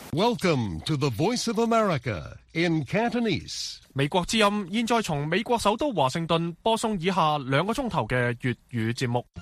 Welcome to the Voice of America in Cantonese. 美國之音現在從美國首都華盛頓播送以下2個鐘頭嘅粵語節目。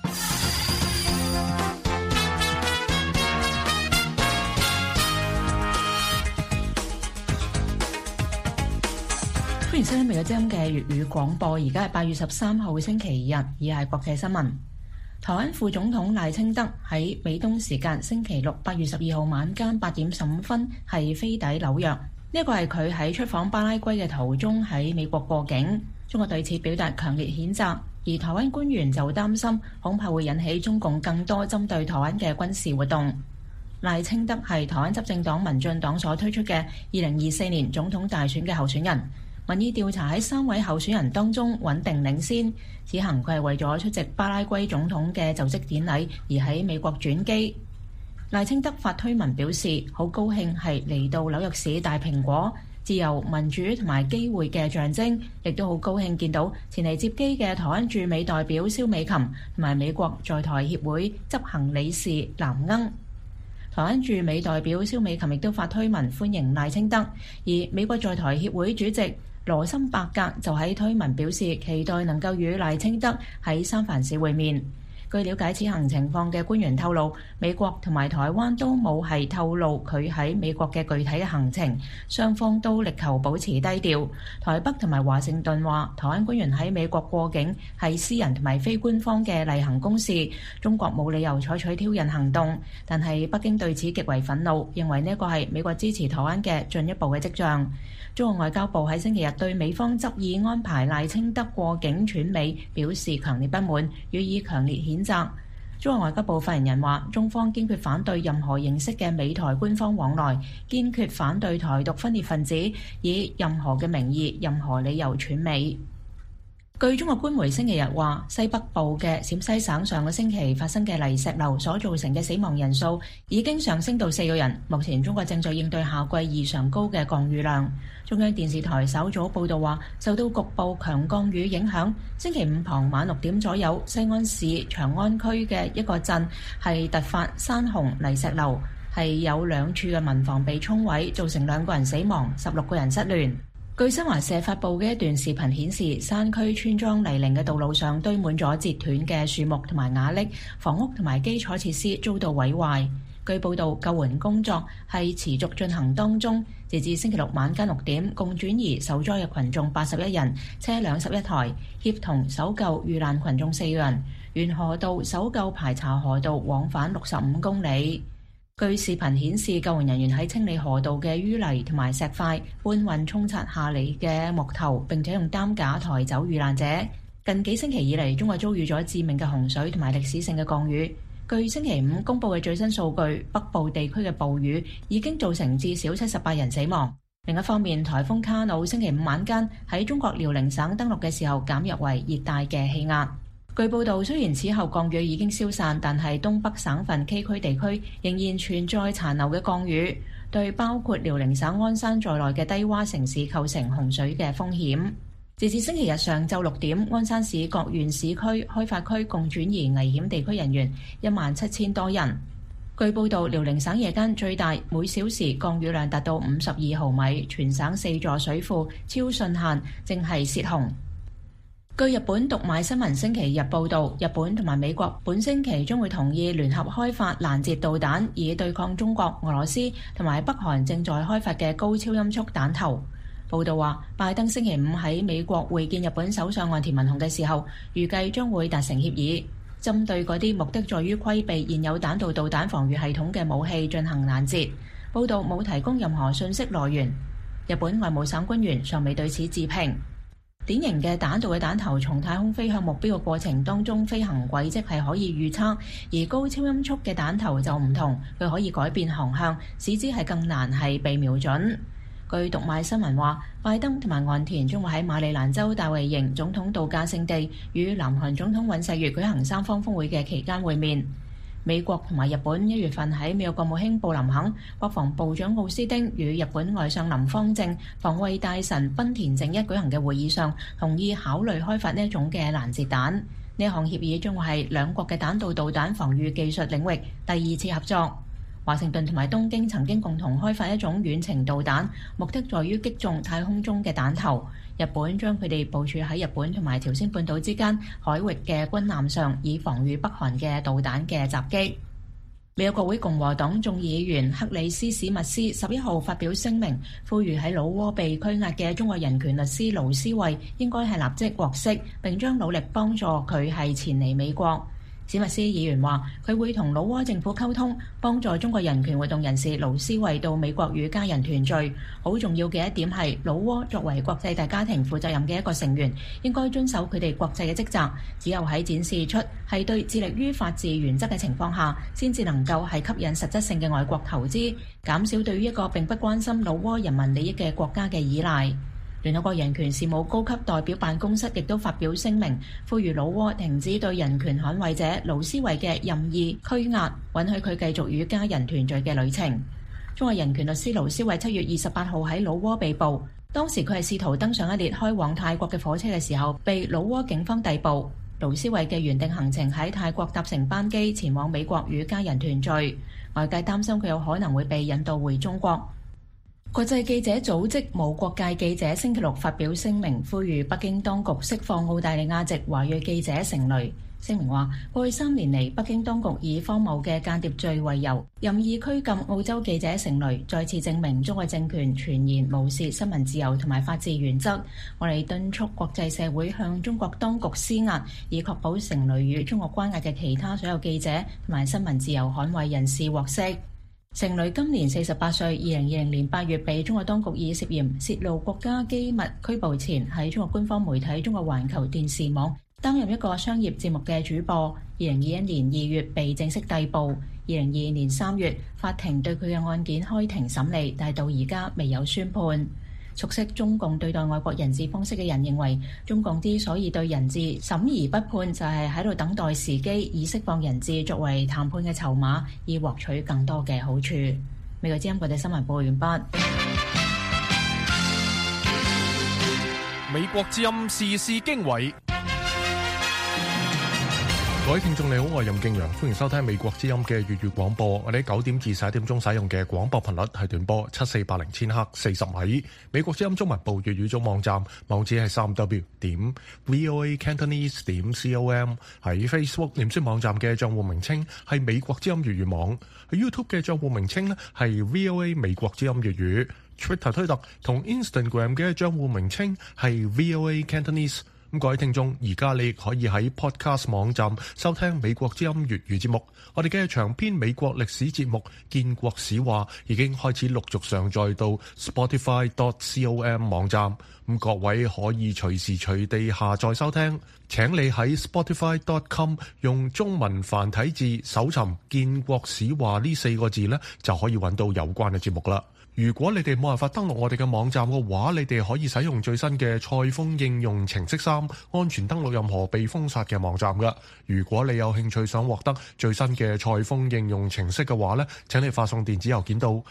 歡迎收聽美國之音嘅粵語廣播，而家係8月13號星期日，以下係國際新聞。台灣副總統賴清德喺美東時間星期六8月12號晚間8點15分係飛抵紐約，呢個係佢喺出訪巴拉圭嘅途中喺美國過境。中國對此表達強烈譴責，而台灣官員就擔心恐怕會引起中共更多針對台灣嘅軍事活動。賴清德係台灣執政黨民進黨所推出嘅2024年總統大選嘅候選人。民意調查喺3位候選人當中穩定領先。此行佢係為咗出席巴拉圭總統嘅就職典禮而喺美國轉機。賴清德發推文表示，好高興係嚟到紐約市大蘋果，自由、民主同埋機會嘅象徵，亦都好高興見到前嚟接機嘅台灣駐美代表蕭美琴同埋美國在台協會執行理事藍鶯。台灣駐美代表蕭美琴亦都發推文歡迎賴清德，而美國在台協會主席羅森伯格就喺推文表示期待能夠與賴清德喺三藩市會面。據了解此行情況嘅官員透露，美國同埋台灣都冇係透露佢喺美國嘅具體嘅行程，雙方都力求保持低調。台北同埋華盛頓話，台灣官員喺美國過境係私人同埋非官方嘅例行公事，中國冇理由採取挑釁行動。但係北京對此極為憤怒，認為呢個係美國支持台灣嘅進一步嘅跡象。中國外交部喺星期日對美方執意安排賴清德過境竄美表示強烈不滿，予以強烈譴責。中國外交部發言人話，中方堅決反對任何形式嘅美台官方往來，堅決反對台獨分裂分子以任何嘅名義、任何理由竄美。據中國官媒星期日話，西北部嘅陝西省上個星期發生嘅泥石流所造成嘅死亡人數已經上升到4個人。目前中國正在應對夏季異常高嘅降雨量。中央電視台稍早報道話，受到局部強降雨影響，星期五傍晚6點左右，西安市長安區嘅一個鎮係突發山洪泥石流，係有2處嘅民房被沖毀，造成2個人死亡，16個人失聯。據新華社發布嘅一段視頻顯示，山區村莊泥濘嘅道路上堆滿咗截斷嘅樹木同埋瓦礫，房屋同埋基礎設施遭到毀壞。據報道，救援工作係持續進行當中，截至星期六晚間6點，共轉移受災嘅群眾81人，車輛11台，協同搜救遇難群眾4人。沿河道搜救排查河道往返65公里。據視頻顯示，救援人員喺清理河道嘅淤泥同埋石塊，搬運沖刷下嚟嘅木頭，並且用擔架抬走遇難者。近幾星期以嚟，中國遭遇咗致命嘅洪水同埋歷史性嘅降雨。據星期五公佈嘅最新數據，北部地區嘅暴雨已經造成至少78人死亡。另一方面，颱風卡努星期五晚間喺中國遼寧省登陸嘅時候減弱為熱帶嘅氣壓。據報道，雖然此後降雨已經消散，但係東北省份崎嶇地區仍然存在殘留嘅降雨，對包括遼寧省鞍山在內嘅低洼城市構成洪水嘅風險。截至星期日上晝6點，鞍山市各縣市區開發區共轉移危險地區人員17000多人。據報道，遼寧省夜間最大每小時降雨量達到52毫米，全省4座水庫超汛限，正係泄洪。據日本讀賣新聞星期日報導，日本同埋美國本星期將會同意聯合開發攔截導彈，以對抗中國、俄羅斯同埋北韓正在開發嘅高超音速彈頭。報導話，拜登星期五喺美國會見日本首相岸田文雄嘅時候，預計將會達成協議，針對嗰啲目的在於規避現有彈道導彈防禦系統嘅武器進行攔截。報導冇提供任何信息來源。日本外務省官員尚未對此置評。典型嘅彈道嘅彈頭從太空飛向目標嘅過程當中，飛行軌跡係可以預測，而高超音速嘅彈頭就唔同，佢可以改變航向，使之係更難係被瞄準。據讀賣新聞話，拜登同埋岸田將會喺馬里蘭州大衛營總統度假勝地與南韓總統尹錫悅舉行3方峰會嘅期間會面。美國同埋日本1月份喺美國國務卿布林肯、國防部長奧斯汀與日本外相林芳正、防衛大臣濱田正一舉行嘅會議上，同意考慮開發呢一種嘅攔截彈。呢項協議將會係兩國嘅彈道導彈防禦技術領域第2次合作。 華盛頓同埋東京曾經共同開發一種遠程導彈，目的在於擊中太空中嘅彈頭。日本將佢哋部署喺日本同埋朝鮮半島之間海域嘅軍艦上，以防禦北韓嘅導彈嘅襲擊。美國國會共和黨眾議員克里斯史密斯11號發表聲明，呼籲喺老撾被拘押嘅中國人權律師盧思位應該係立即獲釋，並將努力幫助佢係前嚟美國。史密斯議員話：佢會同老撾政府溝通，幫助中國人權活動人士盧思位到美國與家人團聚。好重要嘅一點係，老撾作為國際大家庭負責任嘅一個成員，應該遵守佢哋國際嘅職責。只有喺展示出係對致力於法治原則嘅情況下，先至能夠係吸引實質性嘅外國投資，減少對於一個並不關心老撾人民利益嘅國家嘅依賴。聯合國人權事務高級代表辦公室亦都發表聲明，呼籲老撾停止對人權捍衛者盧思位嘅任意拘押，允許佢繼續與家人團聚嘅旅程。中國人權律師盧思位7月28號喺老撾被捕，當時佢係試圖登上一列開往泰國嘅火車嘅時候，被老撾警方逮捕。盧思位嘅原定行程喺泰國搭乘班機前往美國與家人團聚，外界擔心佢有可能會被引渡回中國。國際記者組織無國界記者星期六發表聲明，呼籲北京當局釋放澳大利亞籍華裔記者成蕾。聲明話，過去3年嚟，北京當局以荒謬嘅間諜罪為由，任意拘禁澳洲記者成蕾，再次證明中國政權全然無視新聞自由同埋法治原則。我哋敦促國際社會向中國當局施壓，以確保成蕾與中國關押嘅其他所有記者同埋新聞自由捍衛人士獲釋。成蕾今年48歲，2020年8月被中國當局以涉嫌泄露國家機密拘捕前，喺中國官方媒體中國環球電視網擔任一個商業節目嘅主播。2021年2月被正式逮捕，2022年3月法庭對佢嘅案件開庭審理，但係到而家未有宣判。熟悉中共對待外國人質方式嘅人認為，中共之所以對人質審而不判，就係喺度等待時機，以釋放人質作為談判嘅籌碼，以獲取更多嘅好處。美國之音國際新聞報告完畢。 美國之音時事經緯。 各位聽眾你好，我係任敬陽，歡迎收聽美國之音嘅粵語廣播。我哋喺9點至11點鐘使用嘅廣播頻率係短波7480千赫40米。美國之音中文部粵語組網站網址係3w.voacantonese.com。喺 Facebook 臉書網站嘅賬戶名稱係美國之音粵語網。喺 YouTube 嘅賬戶名稱咧係 VOA 美國之音粵語。Twitter 推特同 Instagram 嘅賬戶名稱係 VOA Cantonese。咁各位聽眾，而家你亦可以喺 Podcast 網站收聽美國之音粵語節目。我哋嘅長篇美國歷史節目《建國史話》已經開始陸續上載到 Spotify.com 網站。咁各位可以隨時隨地下載收聽。請你喺 Spotify.com 用中文繁體字搜尋《建國史話》呢4個字呢，就可以揾到有關嘅節目啦。如果你哋冇辦法登錄我哋嘅網站嘅話，你哋可以使用最新嘅賽風應用程式3，安全登錄任何被封殺嘅網站㗎。如果你有興趣想獲得最新嘅賽風應用程式嘅話呢，請你發送電子郵件到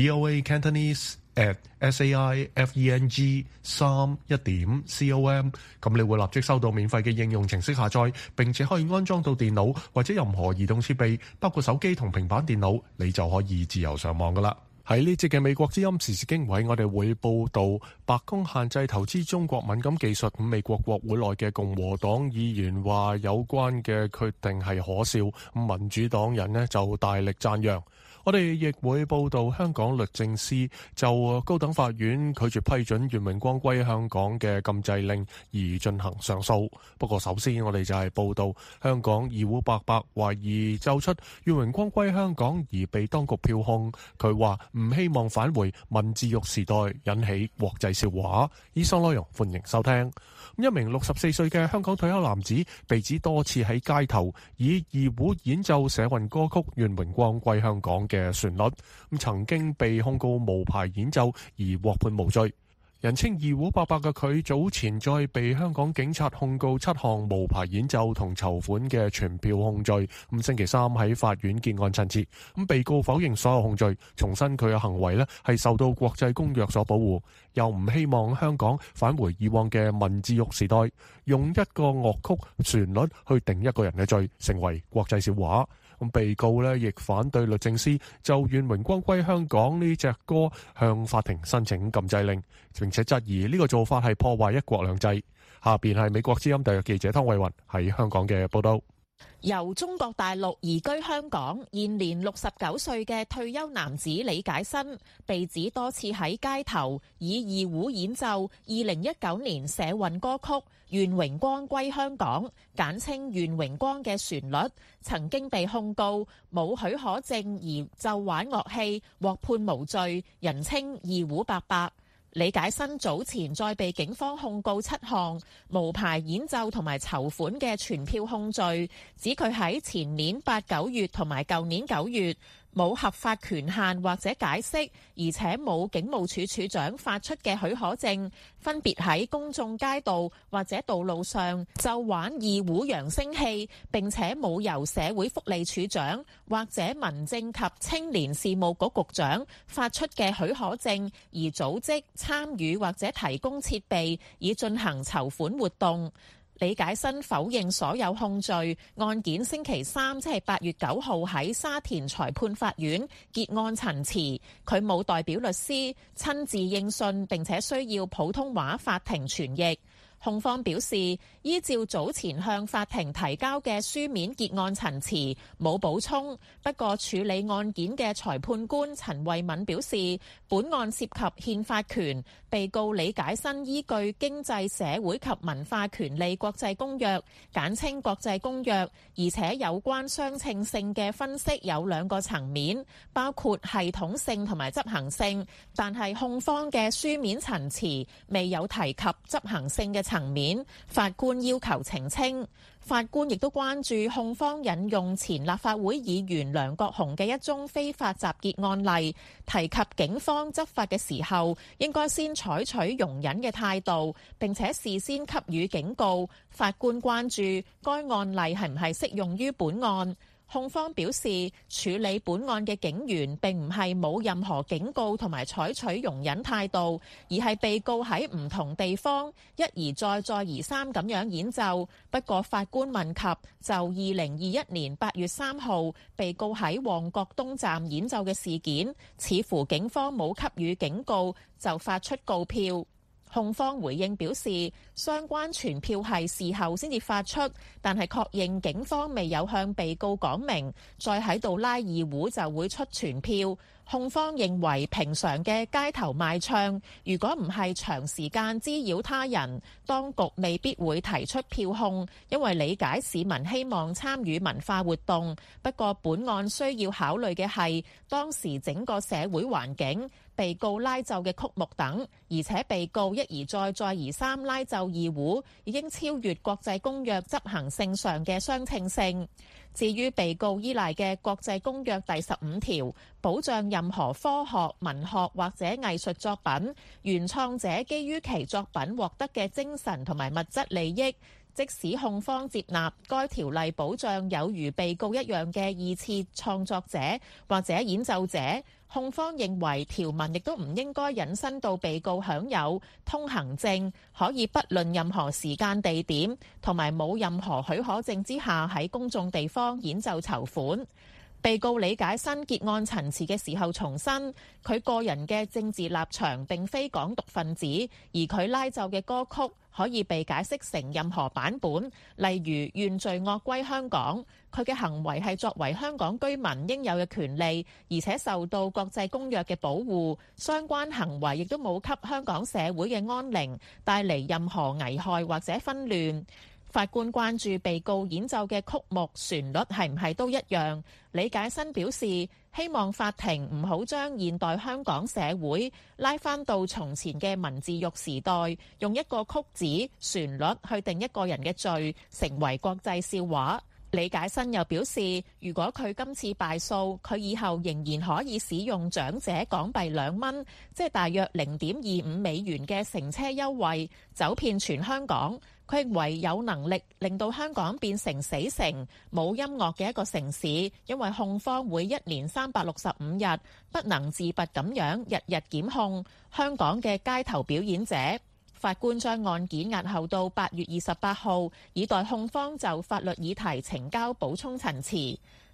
voacantonese@saifeng3.com， 咁你會立即收到免費嘅應用程式下載，並且可以安裝到電腦或者任何移動設備，包括手機同平板電腦，你就可以自由上網㗎啦。喺呢節嘅美國之音時事經緯，我哋會報道白宮限制投資中國敏感技術。咁美國國會內嘅共和黨議員話有關嘅決定係可笑，咁民主黨人呢就大力讚揚。我哋亦會報道香港律政司就高等法院拒絕批准願榮光歸香港嘅禁制令而進行上訴。不過首先我哋就係報道香港二胡伯伯懷疑奏出願榮光歸香港而被當局票控，佢話唔希望返回文字獄時代，引起國際笑話。以上內容歡迎收聽。一名64歲嘅香港退休男子被指多次喺街頭以二胡演奏社運歌曲《願榮光歸香港》嘅旋律，曾經被控告無牌演奏而獲判無罪。人稱二胡伯伯嘅佢早前再被香港警察控告7項無牌演奏同籌款嘅傳票控罪。星期三喺法院結案陳詞，被告否認所有控罪，重申佢嘅行為係受到國際公約所保護，又唔希望香港返回以往嘅文字獄時代，用一個樂曲旋律去定一個人嘅罪，成為國際笑話。 咁被告呢亦反對律政司就《願榮光歸香港》呢隻歌向法庭申請禁制令，並且質疑呢個做法係破壞一國兩制。下邊係美國之音特約記者湯慧雲喺香港嘅報道。 由中國大陸移居香港，現年69歲嘅退休男子李解新，被指多次喺街頭以二胡演奏2019年社運歌曲《願榮光歸香港》，簡稱《願榮光》嘅旋律，曾經被控告冇許可證而奏玩樂器，獲判無罪，人稱二胡伯伯。李解新早前再被警方控告7項無牌演奏同埋籌款嘅傳票控罪，指佢喺前年8、9月同埋舊年9月冇合法權限或者解釋，而且冇警務處處長發出嘅許可證，分別喺公眾街道或者道路上奏玩二胡揚聲器，並且冇由社會福利署長或者民政及青年事務局局長發出嘅許可證，而組織、參與或者提供設備以進行籌款活動。李解新否認所有控罪，案件星期三即係8月9號喺沙田裁判法院結案陳詞，佢冇代表律師，親自應訊，並且需要普通話法庭傳譯。控方表示，依照早前向法庭提交嘅書面結案陳詞，冇補充。不過處理案件嘅裁判官陳慧敏表示，本案涉及憲法權，被告李解新依據經濟社會及文化權利國際公約，簡稱國際公約，而且有關相稱性嘅分析有2個層面，包括系統性同埋執行性，但係控方嘅書面陳詞未有提及執行性嘅層面，法官要求澄清。法官亦都關注控方引用前立法會議員梁國雄嘅一宗非法集結案例，提及警方執法嘅時候應該先採取容忍嘅態度，並且事先給予警告。法官關注該案例係唔係適用於本案。控方表示，處理本案嘅警員並唔係冇任何警告同埋採取容忍態度，而係被告喺唔同地方一而再再而三咁樣演奏。不過法官問及就2021年8月3號被告喺旺角東站演奏嘅事件，似乎警方冇給予警告就發出告票。控方回應表示，相關傳票係事後先至發出，但係確認警方未有向被告講明，再喺度拉二胡就會出傳票。控方認為平常嘅街頭賣唱，如果唔係長時間滋擾他人，當局未必會提出票控，因為理解市民希望參與文化活動。不過本案需要考慮嘅係當時整個社會環境、被告拉奏嘅曲目等，而且被告一而再再而三拉奏二胡，已經超越國際公約執行性上嘅相稱性。至於被告依賴嘅國際公約第15條，保障任何科學、文學或者藝術作品原創者基於其作品獲得嘅精神同埋物質利益，即使控方接納該條例保障有如被告一樣嘅二次創作者或者演奏者，控方認為條文亦都唔應該引申到被告享有通行證，可以不論任何時間地點同埋冇任何許可證之下喺公眾地方演奏籌款。被告李解新結案陳詞嘅時候重申，佢個人嘅政治立場並非港獨分子，而佢拉奏嘅歌曲可以被解釋成任何版本，例如願罪惡歸香港。佢嘅行為係作為香港居民應有嘅權利，而且受到國際公約嘅保護，相關行為亦都冇給香港社會嘅安寧帶嚟任何危害或者紛亂。法官關注被告演奏嘅曲目旋律係唔係都一樣。李解新表示，希望法庭唔好將現代香港社會拉返到從前嘅文字獄時代，用一個曲子旋律去定一個人嘅罪，成為國際笑話。李解新又表示，如果佢今次敗訴，佢以後仍然可以使用長者港幣2蚊，即係大約0.25美元嘅乘車優惠，走遍全香港。佢認為有能力令到香港變成死城、冇音樂嘅一個城市，因為控方會1年365日不能自拔咁樣日日檢控香港嘅街頭表演者。法官將案件押後到8月28號，以待控方就法律議題呈交補充陳詞。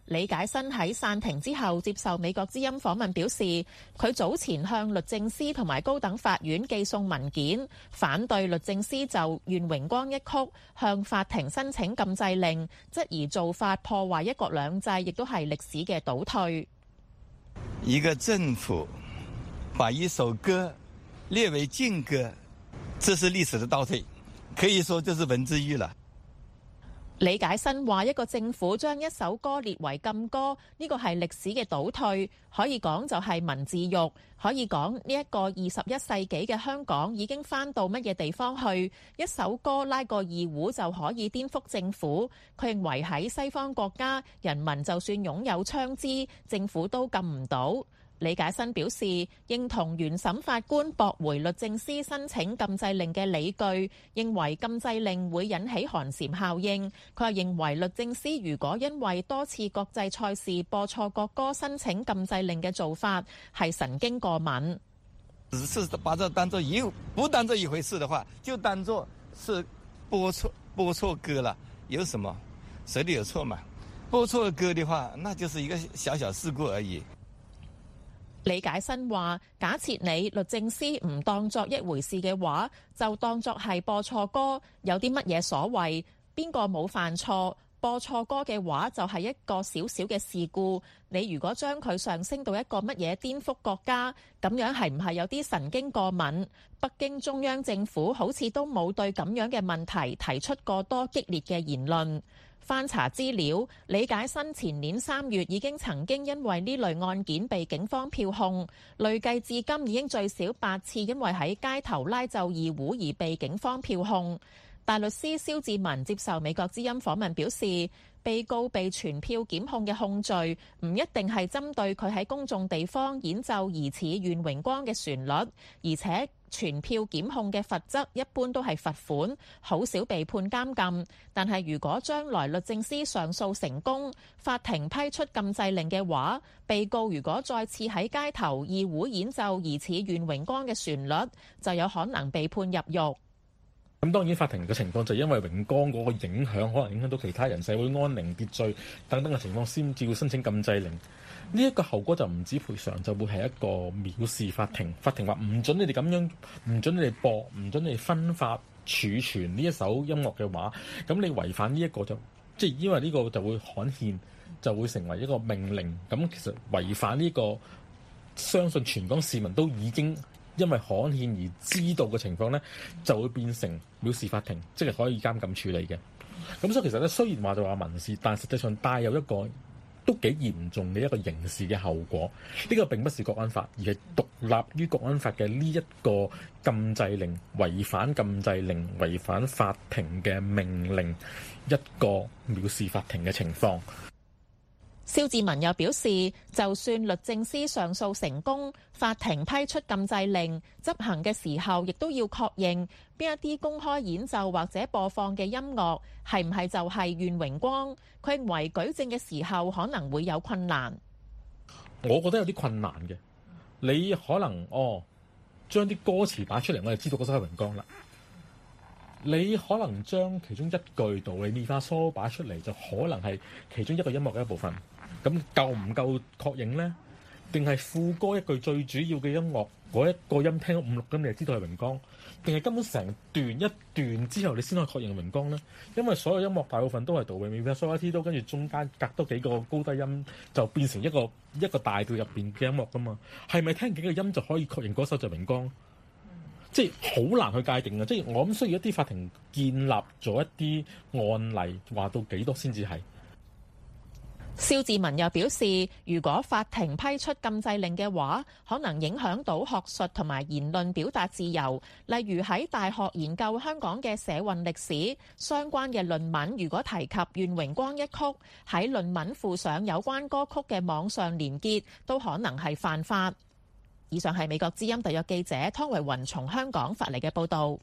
李解新喺散庭之後接受美國之音訪問表示，佢早前向律政司同埋高等法院寄送文件，反對律政司就願榮光一曲向法庭申請禁制令，質疑做法破壞一國兩制，亦都係歷史嘅倒退。 一個政府把一首歌列為禁歌，這是歷史的倒退，可以說這是文字獄了。 李解新話：一個政府將一首歌列為禁歌，呢個係歷史嘅倒退，可以講就係文字獄，可以講呢一個21世紀嘅香港已經返到乜嘢地方去？一首歌拉個二胡就可以顛覆政府。佢認為喺西方國家，人民就算擁有槍支，政府都禁唔到。李解新表示認同原審法官駁回律政司申請禁制令嘅理據，認為禁制令會引起寒蟬效應。佢又認為律政司如果因為多次國際賽事播錯國歌申請禁制令嘅做法係神經過敏。 是把這當作不當作一回事的話，就當作是播錯歌了，有什麼？誰都有錯嘛？播錯歌的話，那就是一個小小事故而已。 李解新話：假設你律政司唔當作一回事嘅話，就當作係播錯歌，有啲乜嘢所謂？邊個冇犯錯？播錯歌嘅話，就係一個小小嘅事故。你如果將佢上升到一個乜嘢顛覆國家，咁樣係唔係有啲神經過敏？北京中央政府好似都冇對咁樣嘅問題提出過多激烈嘅言論。翻查資料，李解新前年3月已經曾經因為呢類案件被警方票控，累計至今已經最少8次因為喺街頭拉奏二胡而被警方票控。大律師蕭志文接受美國之音訪問表示，被告被傳票檢控嘅控罪唔一定係針對佢喺公眾地方演奏疑似願榮光嘅旋律，而且傳票檢控嘅罰則一般都係罰款，好少被判監禁。但係如果將來律政司上訴成功，法庭批出禁制令嘅話，被告如果再次喺街頭二胡演奏疑似願榮光嘅旋律，就有可能被判入獄。 咁當然法庭嘅情況就因為榮光嗰個影響，可能影響到其他人社會安寧秩序等等嘅情況，先至會申請禁制令。呢一個後果就唔止賠償，就會係一個藐視法庭。法庭話唔准你哋咁樣，唔准你哋播，唔准你哋分發儲存呢一首音樂嘅話，咁你違反呢一個就即係因為呢個就會刊憲，就會成為一個命令。咁其實違反呢個，相信全港市民都已經因為刊憲而知道嘅情況呢，就會變成藐視法庭，即係可以監禁處理嘅。咁所以其實咧，雖然話就話民事，但實際上帶有一個都幾嚴重嘅一個刑事嘅後果。呢個並不是國安法，而係獨立於國安法嘅呢一個禁制令，違反禁制令、違反法庭嘅命令，一個藐視法庭嘅情況。 蕭志文又表示，就算律政司上訴成功，法庭批出禁制令，執行嘅時候亦都要確認邊一啲公開演奏或者播放嘅音樂係唔係就係願榮光。佢認為舉證嘅時候可能會有困難。 我覺得有啲困難嘅，你可能將啲歌詞擺出嚟，我就知道嗰首係榮光啦。你可能將其中一句道理咪發嗦擺出嚟，就可能係其中一個音樂嘅一部分。咁夠唔夠確認呢？定係副歌一句最主要嘅音樂嗰一個音聽到5、6咁，你就知道係榮光？定係根本成段一段之後，你先可以確認榮光呢？因為所有音樂大部分都係道理咪發嗦拉提都，跟住中間隔多幾個高低音，就變成一個大調入邊嘅音樂噶嘛。係咪聽幾個音就可以確認嗰首就榮光？即係好難去界定嘅，即係我諗需要一啲法庭建立咗一啲案例，話到幾多先至係。 蕭志文又表示，如果法庭批出禁制令嘅話，可能影響到學術同埋言論表達自由。例如喺大學研究香港嘅社運歷史相關嘅論文，如果提及願榮光一曲，喺論文附上有關歌曲嘅網上連結，都可能係犯法。以上係美國之音特約記者湯維雲從香港發嚟嘅報導。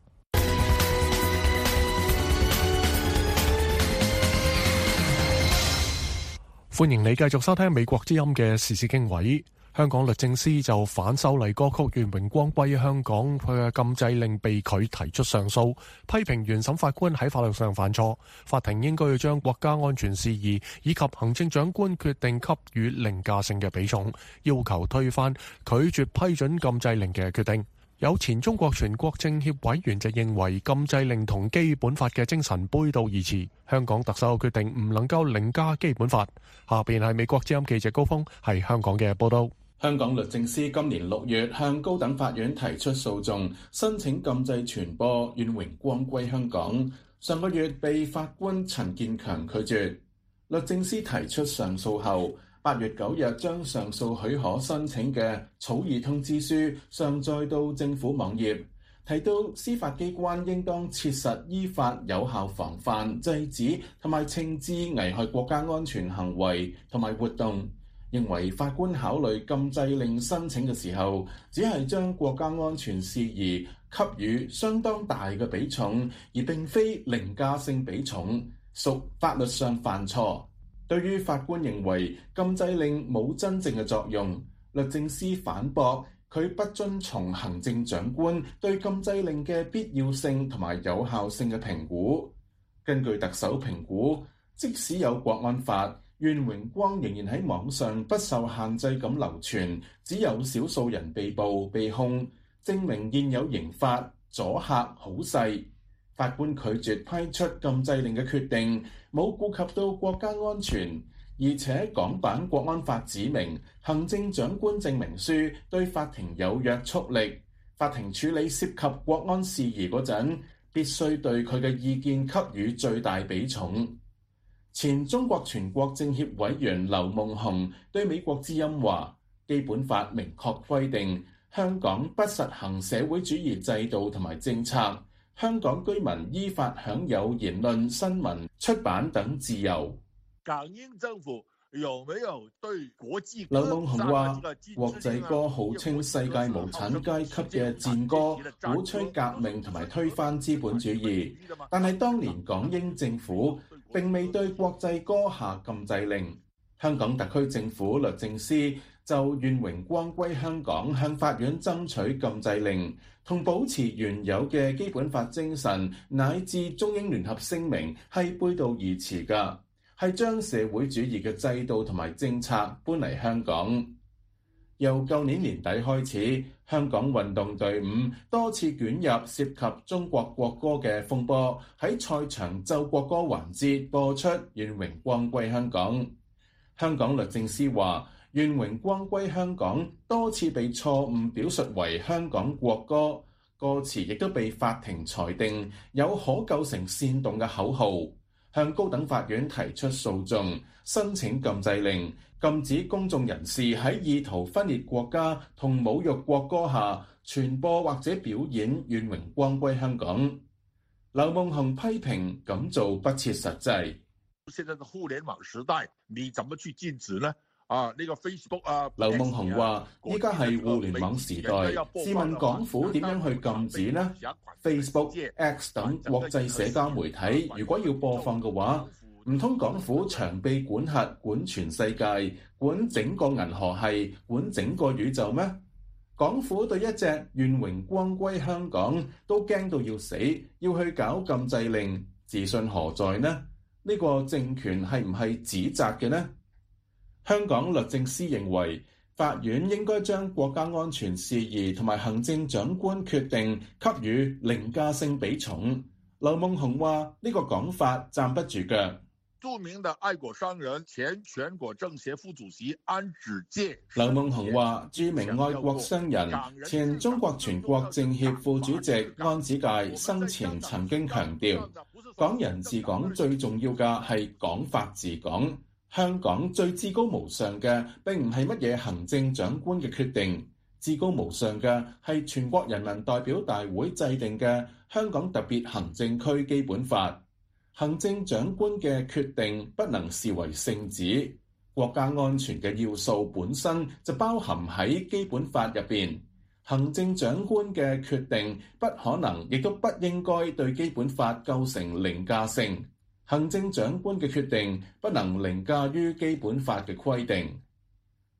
歡迎你繼續收聽美國之音嘅時事經緯。 香港律政司就反修例歌曲《願榮光歸香港》佢嘅禁制令被拒提出上訴，批評原審法官喺法律上犯錯，法庭應該要將國家安全事宜以及行政長官決定給予凌駕性嘅比重，要求推翻拒絕批准禁制令嘅決定。有前中國全國政協委員就認為禁制令同基本法嘅精神背道而馳，香港特首嘅決定唔能夠凌駕基本法。下邊係美國之音記者高峰喺香港嘅報道。 香港律政司今年6月向高等法院提出訴訟，申請禁制傳播《願榮光歸香港》，上個月被法官陳建強拒絕。律政司提出上訴後，8月9日將上訴許可申請嘅草擬通知書上載到政府網頁，提到司法機關應當切實依法有效防範、制止同埋懲治危害國家安全行為同埋活動。認為法官考慮禁制令申請嘅時候，只係將國家安全事宜給予相當大嘅比重，而並非凌駕性比重，屬法律上犯錯。對於法官認為禁制令冇真正嘅作用，律政司反駁佢不遵從行政長官對禁制令嘅必要性同埋有效性嘅評估。根據特首評估，即使有國安法，願榮光仍然喺網上不受限制咁流傳，只有少數人被捕被控，證明現有刑法阻嚇好細。法官拒絕批出禁制令嘅決定，冇顧及到國家安全，而且港版國安法指明行政長官證明書對法庭有約束力，法庭處理涉及國安事宜嗰陣，必須對佢嘅意見給予最大比重。前中國全國政協委員劉夢熊對美國之音話：基本法明確規定，香港不實行社會主義制度同埋政策，香港居民依法享有言論、新聞、出版等自由。 港英政府有沒有對國際歌？劉夢熊話：國際歌號稱世界無產階級嘅戰歌，鼓吹革命同埋推翻資本主義，但係當年港英政府並未對國際歌下禁制令。香港特區政府律政司就願榮光歸香港向法院爭取禁制令，同保持原有嘅基本法精神乃至中英聯合聲明係背道而馳㗎，係將社會主義嘅制度同埋政策搬嚟香港。由舊年年底開始，香港運動隊伍多次捲入涉及中國國歌嘅風波，喺賽場奏國歌環節播出《願榮光歸香港》。香港律政司話，《願榮光歸香港》多次被錯誤表述為香港國歌，歌詞亦都被法庭裁定有可構成煽動嘅口號，向高等法院提出訴訟，申請禁制令，禁止公眾人士喺意圖分裂國家同侮辱國歌下傳播或者表演《願榮光歸香港》。劉夢熊批評咁做不切實際。 現在的互聯網時代，你怎麼去禁止呢？呢個 Facebook 劉夢熊話：依家係互聯網時代，試問港府點樣去禁止呢？ Facebook、X 等國際社交媒體，如果要播放嘅話，唔通港府長臂管轄，管全世界，管整個銀河系，管整個宇宙咩？港府對一隻願榮光歸香港都驚到要死，要去搞禁制令，自信何在呢？呢個政權係唔係指責嘅呢？香港律政司認為，法院應該將國家安全事宜同埋行政長官決定給予凌駕性比重。劉夢熊話：呢個講法站不住腳。 著名的愛國商人、前全國政協副主席安子介。 劉夢熊話：著名愛國商人、前中國全國政協副主席安子介生前曾經強調，港人治港最重要嘅係港法治港。香港最至高無上嘅並唔係乜嘢行政長官嘅決定，至高無上嘅係全國人民代表大會制定嘅香港特別行政區基本法。行政長官嘅決定不能視為聖旨，國家安全嘅要素本身就包含喺基本法入邊。行政長官嘅決定不可能，亦都不應該對基本法構成凌駕性。行政長官嘅決定不能凌駕於基本法嘅規定。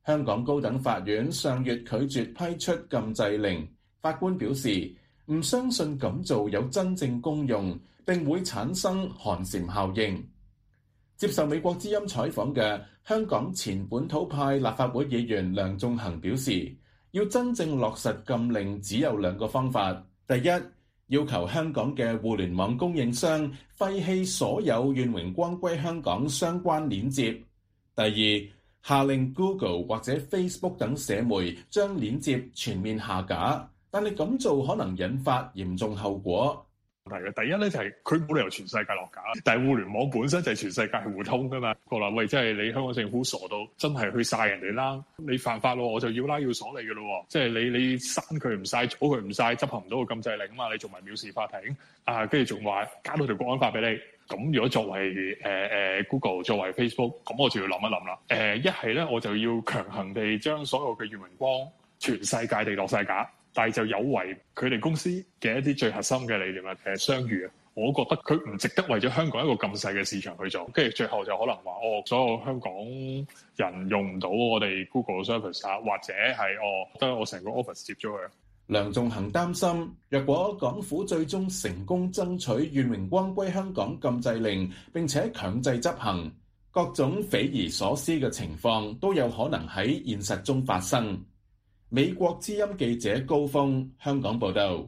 香港高等法院上月拒絕批出禁制令，法官表示唔相信咁做有真正功用，並會產生寒蟬效應。接受美國之音採訪嘅香港前本土派立法會議員梁頌恆表示，要真正落實禁令只有兩個方法：第一，要求香港嘅互聯網供應商廢棄所有願榮光歸香港相關鏈接；第二，下令 Google 或者 Facebook 等社媒將鏈接全面下架，但係咁做可能引發嚴重後果。 係嘅，第一咧就係佢冇理由全世界落架，但係互聯網本身就係全世界係互通噶嘛。個啦，喂，即係你香港政府傻到真係去晒人哋啦，你犯法咯，我就要拉要鎖你噶咯。即係你刪佢唔晒，阻佢唔晒，執行唔到個禁制令啊嘛，你仲埋藐視法庭啊，跟住仲話加到條國安法俾你。咁如果作為Google 作為 Facebook， 咁我就要諗一諗啦。一係咧我就要強行地將所有嘅願榮光全世界地落晒架，但係就有違佢哋公司嘅一啲最核心嘅理念啊，商譽啊，我覺得佢唔值得為咗香港一個咁細嘅市場去做，跟住最後就可能話所有香港人用唔到我哋 Google service 啊，或者係得我成個 office 接咗佢。 梁頌恆擔心，若果港府最終成功爭取願榮光歸香港禁制令，並且強制執行，各種匪夷所思嘅情況都有可能喺現實中發生。美國之音記者高峰，香港報道。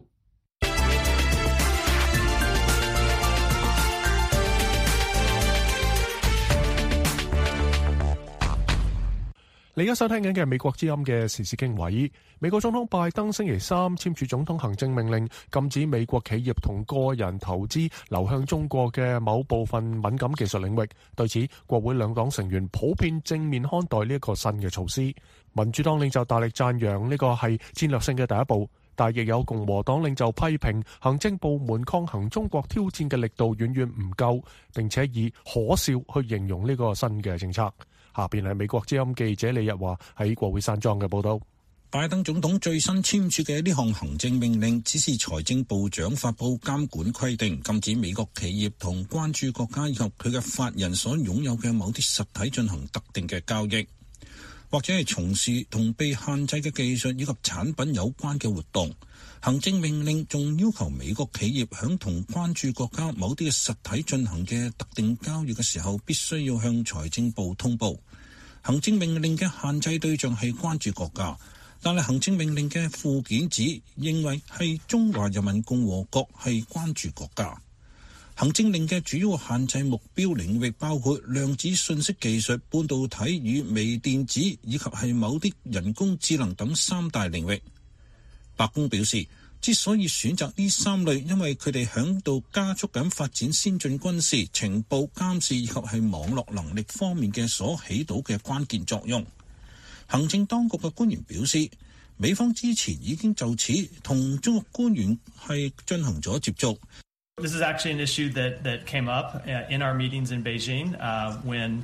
你而家收聽緊嘅美國之音嘅時事經緯。美國總統拜登星期三簽署總統行政命令，禁止美國企業同個人投資流向中國嘅某部分敏感技術領域。對此，國會兩黨成員普遍正面看待呢一個新嘅措施。民主黨領袖大力讚揚呢個係戰略性嘅第一步，但亦有共和黨領袖批評行政部門抗衡中國挑戰嘅力度遠遠唔夠，並且以可笑去形容呢個新嘅政策。下邊係美國之音記者李日華喺國會山莊嘅報道。 拜登總統最新簽署嘅呢項行政命令，只是財政部長發布監管規定，禁止美國企業同關注國家以及佢嘅法人所擁有嘅某啲實體進行特定嘅交易，或者係從事同被限制嘅技術以及產品有關嘅活動。行政命令仲要求美國企業響同關注國家某啲嘅實體進行嘅特定交易嘅時候，必須要向財政部通報。行政命令嘅限制對象係關注國家，但係行政命令嘅附件指認為係中華人民共和國係關注國家。行政令嘅主要限制目標領域包括量子信息技術、半導體與微電子以及係某啲人工智能等三大領域。白宮表示，之所以選擇呢三類，因為佢哋響度加速緊發展先進軍事、情報監視以及係網絡能力方面嘅所起到嘅關鍵作用。行政當局嘅官員表示，美方之前已經就此同中國官員係進行咗接觸。 This is actually an issue that came up in our meetings in Beijing when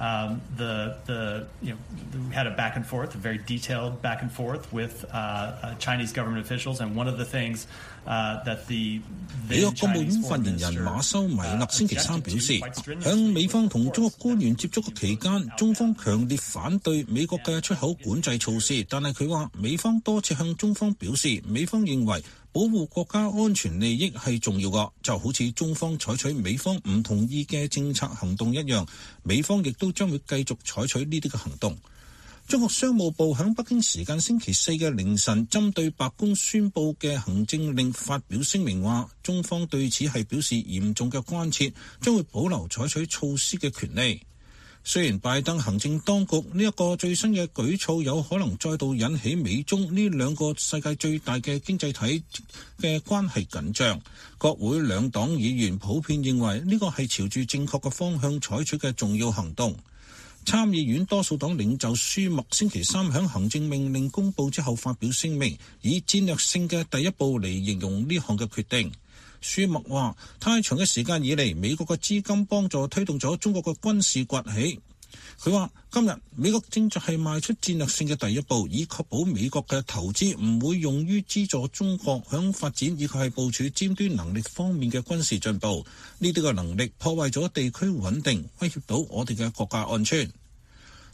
we had a back and forth, a very detailed back and forth with Chinese government officials, and one of the things that the 美國國務院發言人馬修米勒星期三表示，響美方同中國官員接觸嘅期間，中方強烈反對美國嘅出口管制措施，但係佢話美方多次向中方表示，美方認為保護國家安全利益係重要嘅，就好似中方採取美方唔同意嘅政策行動一樣，美方亦都將會繼續採取呢啲嘅行動。中國商務部響北京時間星期四嘅凌晨，針對白宮宣佈嘅行政令發表聲明話，中方對此係表示嚴重嘅關切，將會保留採取措施嘅權利。雖然拜登行政當局呢一個最新嘅舉措有可能再度引起美中呢兩個世界最大嘅經濟體嘅關係緊張，國會兩黨議員普遍認為呢個係朝住正確嘅方向採取嘅重要行動。參議院多數黨領袖舒默星期三響行政命令公佈之後發表聲明，以戰略性嘅第一步嚟形容呢項嘅決定。舒默話，太長嘅時間以嚟，美國嘅資金幫助推動咗中國嘅軍事崛起。佢話，今日美國正在係邁出戰略性嘅第一步，以確保美國嘅投資唔會用於資助中國響發展以及係部署尖端能力方面嘅軍事進步。呢啲嘅能力破壞咗地區穩定，威脅到我哋嘅國家安全。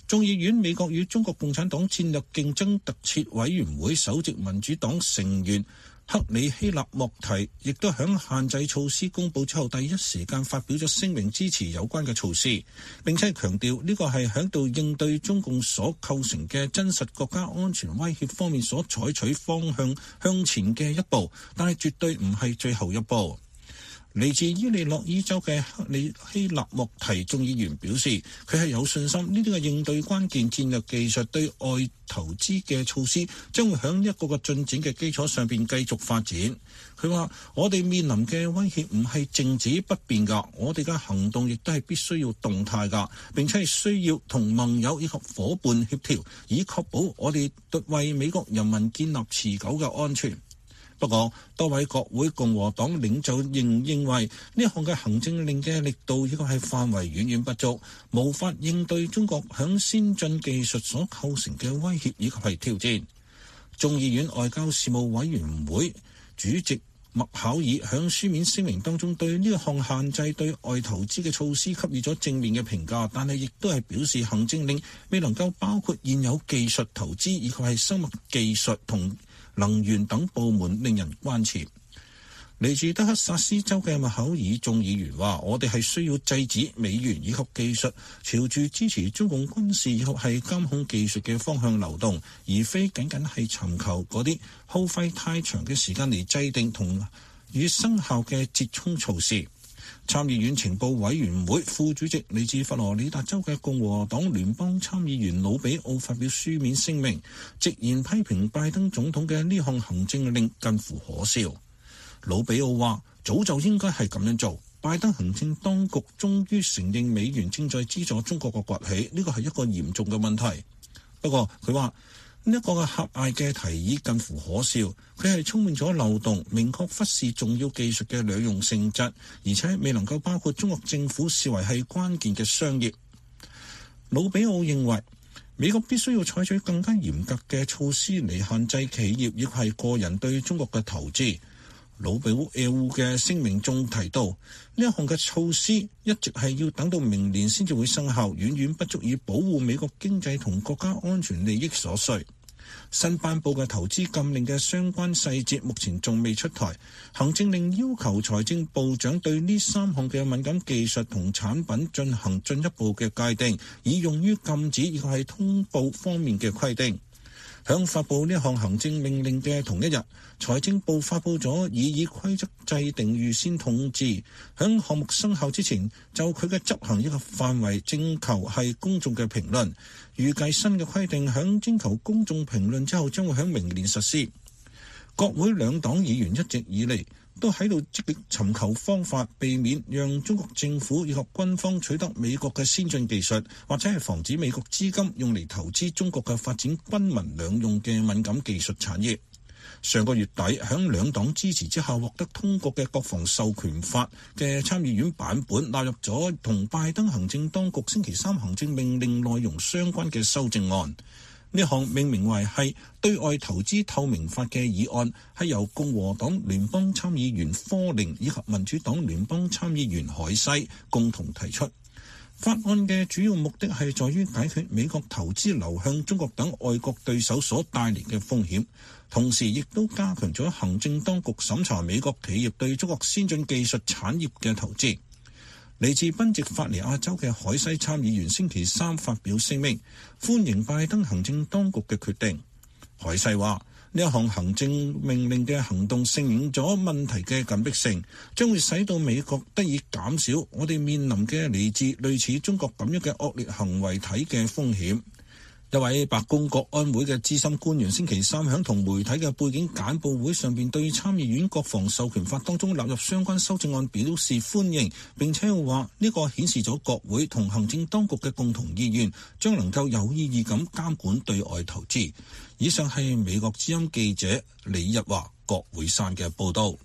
眾議院美國與中國共產黨戰略競爭特設委員會首席民主黨成員克里希納莫提亦都響限制措施公佈之後第一時間發表咗聲明支持有關嘅措施，並且強調呢個係響度應對中共所構成嘅真實國家安全威脅方面所採取方向向前嘅一步，但係絕對唔係最後一步。嚟自伊利諾伊州嘅克里希納莫提眾議員表示，佢係有信心呢啲嘅應對關鍵戰略技術對外投資嘅措施將會響一個個進展嘅基礎上邊繼續發展。佢話：我哋面臨嘅威脅唔係靜止不變㗎，我哋嘅行動亦都係必須要動態㗎，並且係需要同盟友以及夥伴協調，以確保我哋為美國人民建立持久嘅安全。不過，多位國會共和黨領袖仍認為呢項嘅行政令嘅力度以及係範圍遠遠不足，無法應對中國響先進技術所構成嘅威脅以及係挑戰。眾議院外交事務委員會主席麥考爾響書面聲明當中對呢項限制對外投資嘅措施給予咗正面嘅評價，但係亦都係表示行政令未能夠包括現有技術投資以及係生物技術同能源等部門，令人關切。嚟自德克薩斯州嘅麥考爾眾議員話：我哋係需要制止美元以及技術朝住支持中共軍事以及係監控技術嘅方向流動，而非僅僅係尋求嗰啲耗費太長嘅時間嚟制定同與生效嘅折衷措施。參議院情報委員會副主席嚟自佛羅里達州嘅共和黨聯邦參議員魯比奧發表書面聲明，直言批評拜登總統嘅呢項行政令近乎可笑。魯比奧話：早就應該係咁樣做，拜登行政當局終於承認美元正在資助中國嘅崛起，呢個係一個嚴重嘅問題。不過佢話呢一個嘅狹隘嘅提議近乎可笑，佢係充滿咗漏洞，明確忽視重要技術嘅兩用性質，而且未能夠包括中國政府視為係關鍵嘅商業。魯比奧認為美國必須要採取更加嚴格嘅措施嚟限制企業亦係個人對中國嘅投資。魯比奧嘅聲明中提到，呢一項嘅措施一直係要等到明年先至會生效，遠遠不足以保護美國經濟同國家安全利益所需。新頒布嘅投資禁令嘅相關細節目前仲未出台，行政令要求財政部長對呢三項嘅敏感技術同產品進行進一步嘅界定，以用於禁止以及係通報方面嘅規定。響發布呢項行政命令嘅同一日，財政部發布咗以規則制定預先通知，響項目生效之前就佢嘅執行以及範圍徵求係公眾嘅評論。預計新嘅規定響徵求公眾評論之後將會響明年實施。國會兩黨議員一直以嚟都喺度積極尋求方法，避免讓中國政府以及軍方取得美國嘅先進技術，或者係防止美國資金用嚟投資中國嘅發展軍民兩用嘅敏感技術產業。上個月底響兩黨支持之下獲得通過嘅國防授權法嘅參議院版本納入咗同拜登行政當局星期三行政命令內容相關嘅修正案。呢項命名為係對外投資透明法嘅議案，係由共和黨聯邦參議員科寧以及民主黨聯邦參議員海西共同提出。法案嘅主要目的係在於解決美國投資流向中國等外國對手所帶嚟嘅風險，同時亦都加強咗行政當局審查美國企業對中國先進技術產業嘅投資。嚟自賓夕法尼亞州嘅海西參議員星期三發表聲明，歡迎拜登行政當局嘅決定。海西話：呢一項行政命令嘅行動承認咗問題嘅緊迫性，將會使到美國得以減少我哋面臨嘅嚟自類似中國咁樣嘅惡劣行為體嘅風險。一位白宮國安會嘅資深官員星期三響同媒體嘅背景簡報會上邊對參議院國防授權法當中納入相關修正案表示歡迎，並且話呢個顯示咗國會同行政當局嘅共同意願，將能夠有意義咁監管對外投資。以上係美國之音記者李日華國會山嘅報道。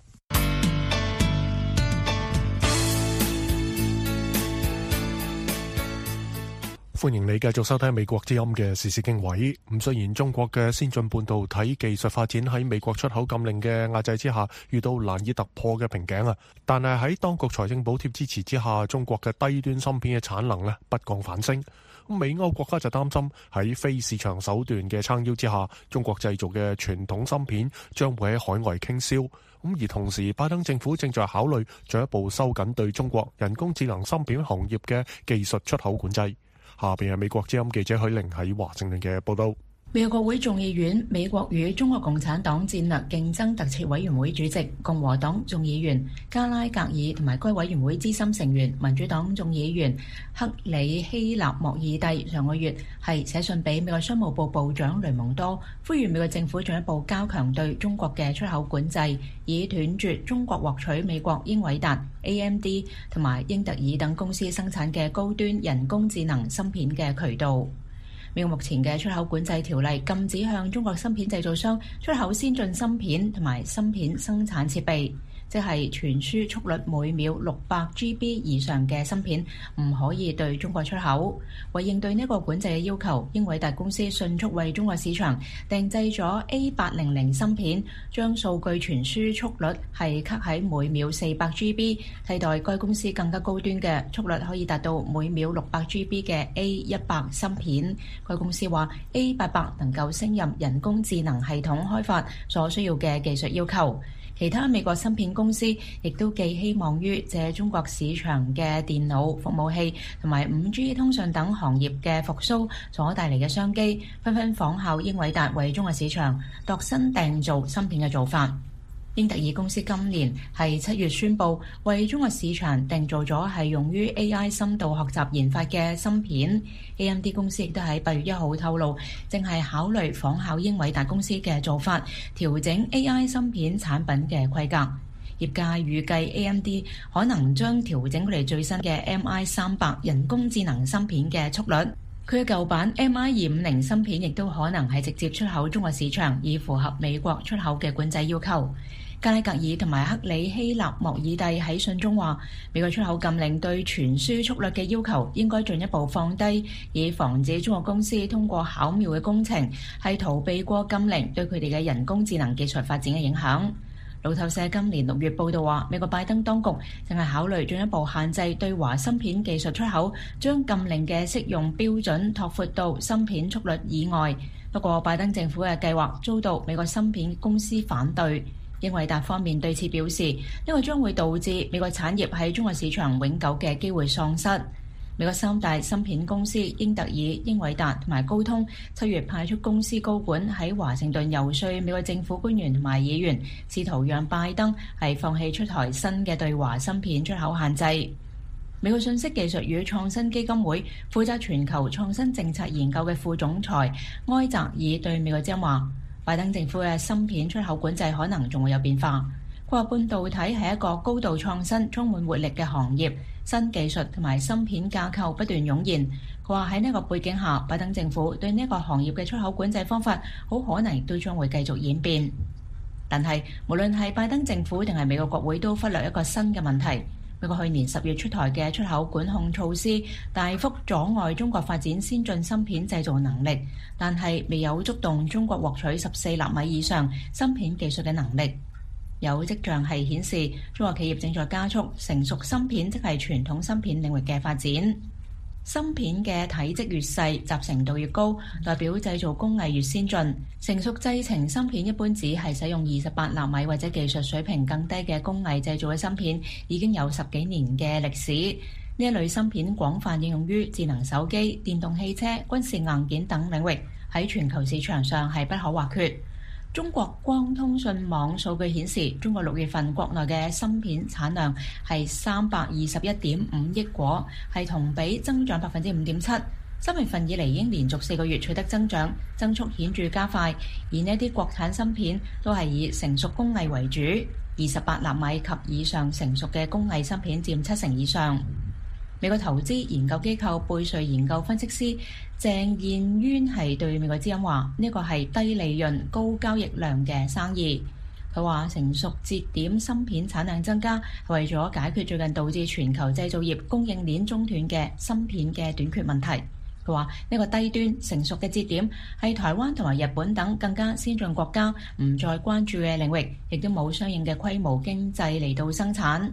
歡迎你繼續收聽美國之音嘅時事經緯。雖然中國嘅先進半導體技術發展喺美國出口禁令嘅壓制之下遇到難以突破嘅瓶頸，但係喺當局財政補貼支持之下，中國嘅低端芯片嘅產能不降反升。 美歐國家就擔心喺非市場手段嘅撐腰之下，中國製造嘅傳統芯片將會喺海外傾銷。而同時，拜登政府正在考慮進一步收緊對中國人工智能芯片行業嘅技術出口管制。下邊係美國之音記者許玲喺華盛頓嘅報道。 美國國會眾議院美國與中國共產黨戰略競爭特設委員會主席共和黨眾議員加拉格爾同埋該委員會資深成員民主黨眾議員克里希納莫爾蒂上個月係寫信俾美國商務部部長雷蒙多，呼籲美國政府進一步加強對中國嘅出口管制，以斷絕中國獲取美國英偉達、AMD 同埋英特爾等公司生產嘅高端人工智能芯片嘅渠道。美國目前嘅出口管制條例禁止向中國芯片製造商出口先進芯片同埋芯片生產設備，即係傳輸速率每秒600GB 以上嘅芯片唔可以對中國出口。為應對呢個管制嘅要求，英偉達公司迅速為中國市場訂製咗 A800 芯片，將數據傳輸速率係卡喺每秒400GB，替代該公司更加高端嘅速率可以達到每秒600GB嘅 A100 芯片。該公司話 A800 能夠勝任人工智能系統開發所需要嘅技術要求。其他美國芯片公司亦都寄希望於借中國市場嘅電腦、服務器同埋 5G 通訊等行業嘅復甦所帶嚟嘅商機，紛紛仿效英偉達為中國市場度身訂造芯片嘅做法。英特爾公司今年係7月宣布為中國市場訂造咗係用於 AI 深度學習研發嘅芯片。AMD 公司亦都喺8月1號透露，正係考慮仿效英偉達公司嘅做法，調整 AI 芯片產品嘅規格。業界預計 AMD 可能將調整佢哋最新嘅 MI300 人工智能芯片嘅速率。佢嘅舊版 MI250 芯片亦都可能係直接出口中國市場，以符合美國出口嘅管制要求。加拉格爾同埋克里希納莫爾蒂喺信中話，美國出口禁令對傳輸速率嘅要求應該進一步放低，以防止中國公司通過巧妙嘅工程係逃避過禁令對佢哋嘅人工智能技術發展嘅影響。路透社今年6月報道話，美國拜登當局正係考慮進一步限制對華芯片技術出口，將禁令嘅適用標準拓闊到芯片速率以外。不過，拜登政府嘅計劃遭到美國芯片公司反對。英偉達方面對此表示，呢個將會導致美國產業喺中國市場永久嘅機會喪失。美國三大芯片公司英特爾、英偉達同埋高通7月派出公司高管喺華盛頓遊說美國政府官員同埋議員，試圖讓拜登係放棄出台新嘅對華芯片出口限制。美國信息技術與創新基金會負責全球創新政策研究嘅副總裁埃澤爾對美國之音話，拜登政府嘅芯片出口管制可能仲會有變化。佢話半導體係一個高度創新、充滿活力嘅行業，新技術同埋芯片架構不斷湧現。佢話喺呢個背景下，拜登政府對呢個行業嘅出口管制方法好可能亦都將會繼續演變。但係無論係拜登政府定係美國國會都忽略一個新嘅問題。美國去年10月出台嘅出口管控措施大幅阻礙中國發展先進芯片製造能力，但係未有觸動中國獲取14納米以上芯片技術嘅能力。有跡象係顯示中國企業正在加速成熟芯片，即係傳統芯片領域嘅發展。芯片嘅體積越細，集成度越高，代表製造工藝越先進。成熟製程芯片一般只係使用28納米或者技術水平更低嘅工藝製造嘅芯片，已經有10幾年嘅歷史。呢一類芯片廣泛應用於智能手機、電動汽車、軍事硬件等領域，喺全球市場上係不可或缺。中國光通訊網數據顯示，中國6月份國內嘅芯片產量係321.5億顆，係同比增長5.7%。3月份以嚟已經連續4個月取得增長，增速顯著加快。而呢啲國產芯片都係以成熟工藝為主，28納米及以上成熟嘅工藝芯片佔70%以上。美國投資研究機構貝瑞研究分析師鄭燕淵係對美國之音話：呢個係低利潤、高交易量嘅生意。佢話成熟節點芯片產量增加係為咗解決最近導致全球製造業供應鏈中斷嘅芯片嘅短缺問題。佢話呢個低端成熟嘅節點係台灣同埋日本等更加先進國家唔再關注嘅領域，亦都冇相應嘅規模經濟嚟到生產。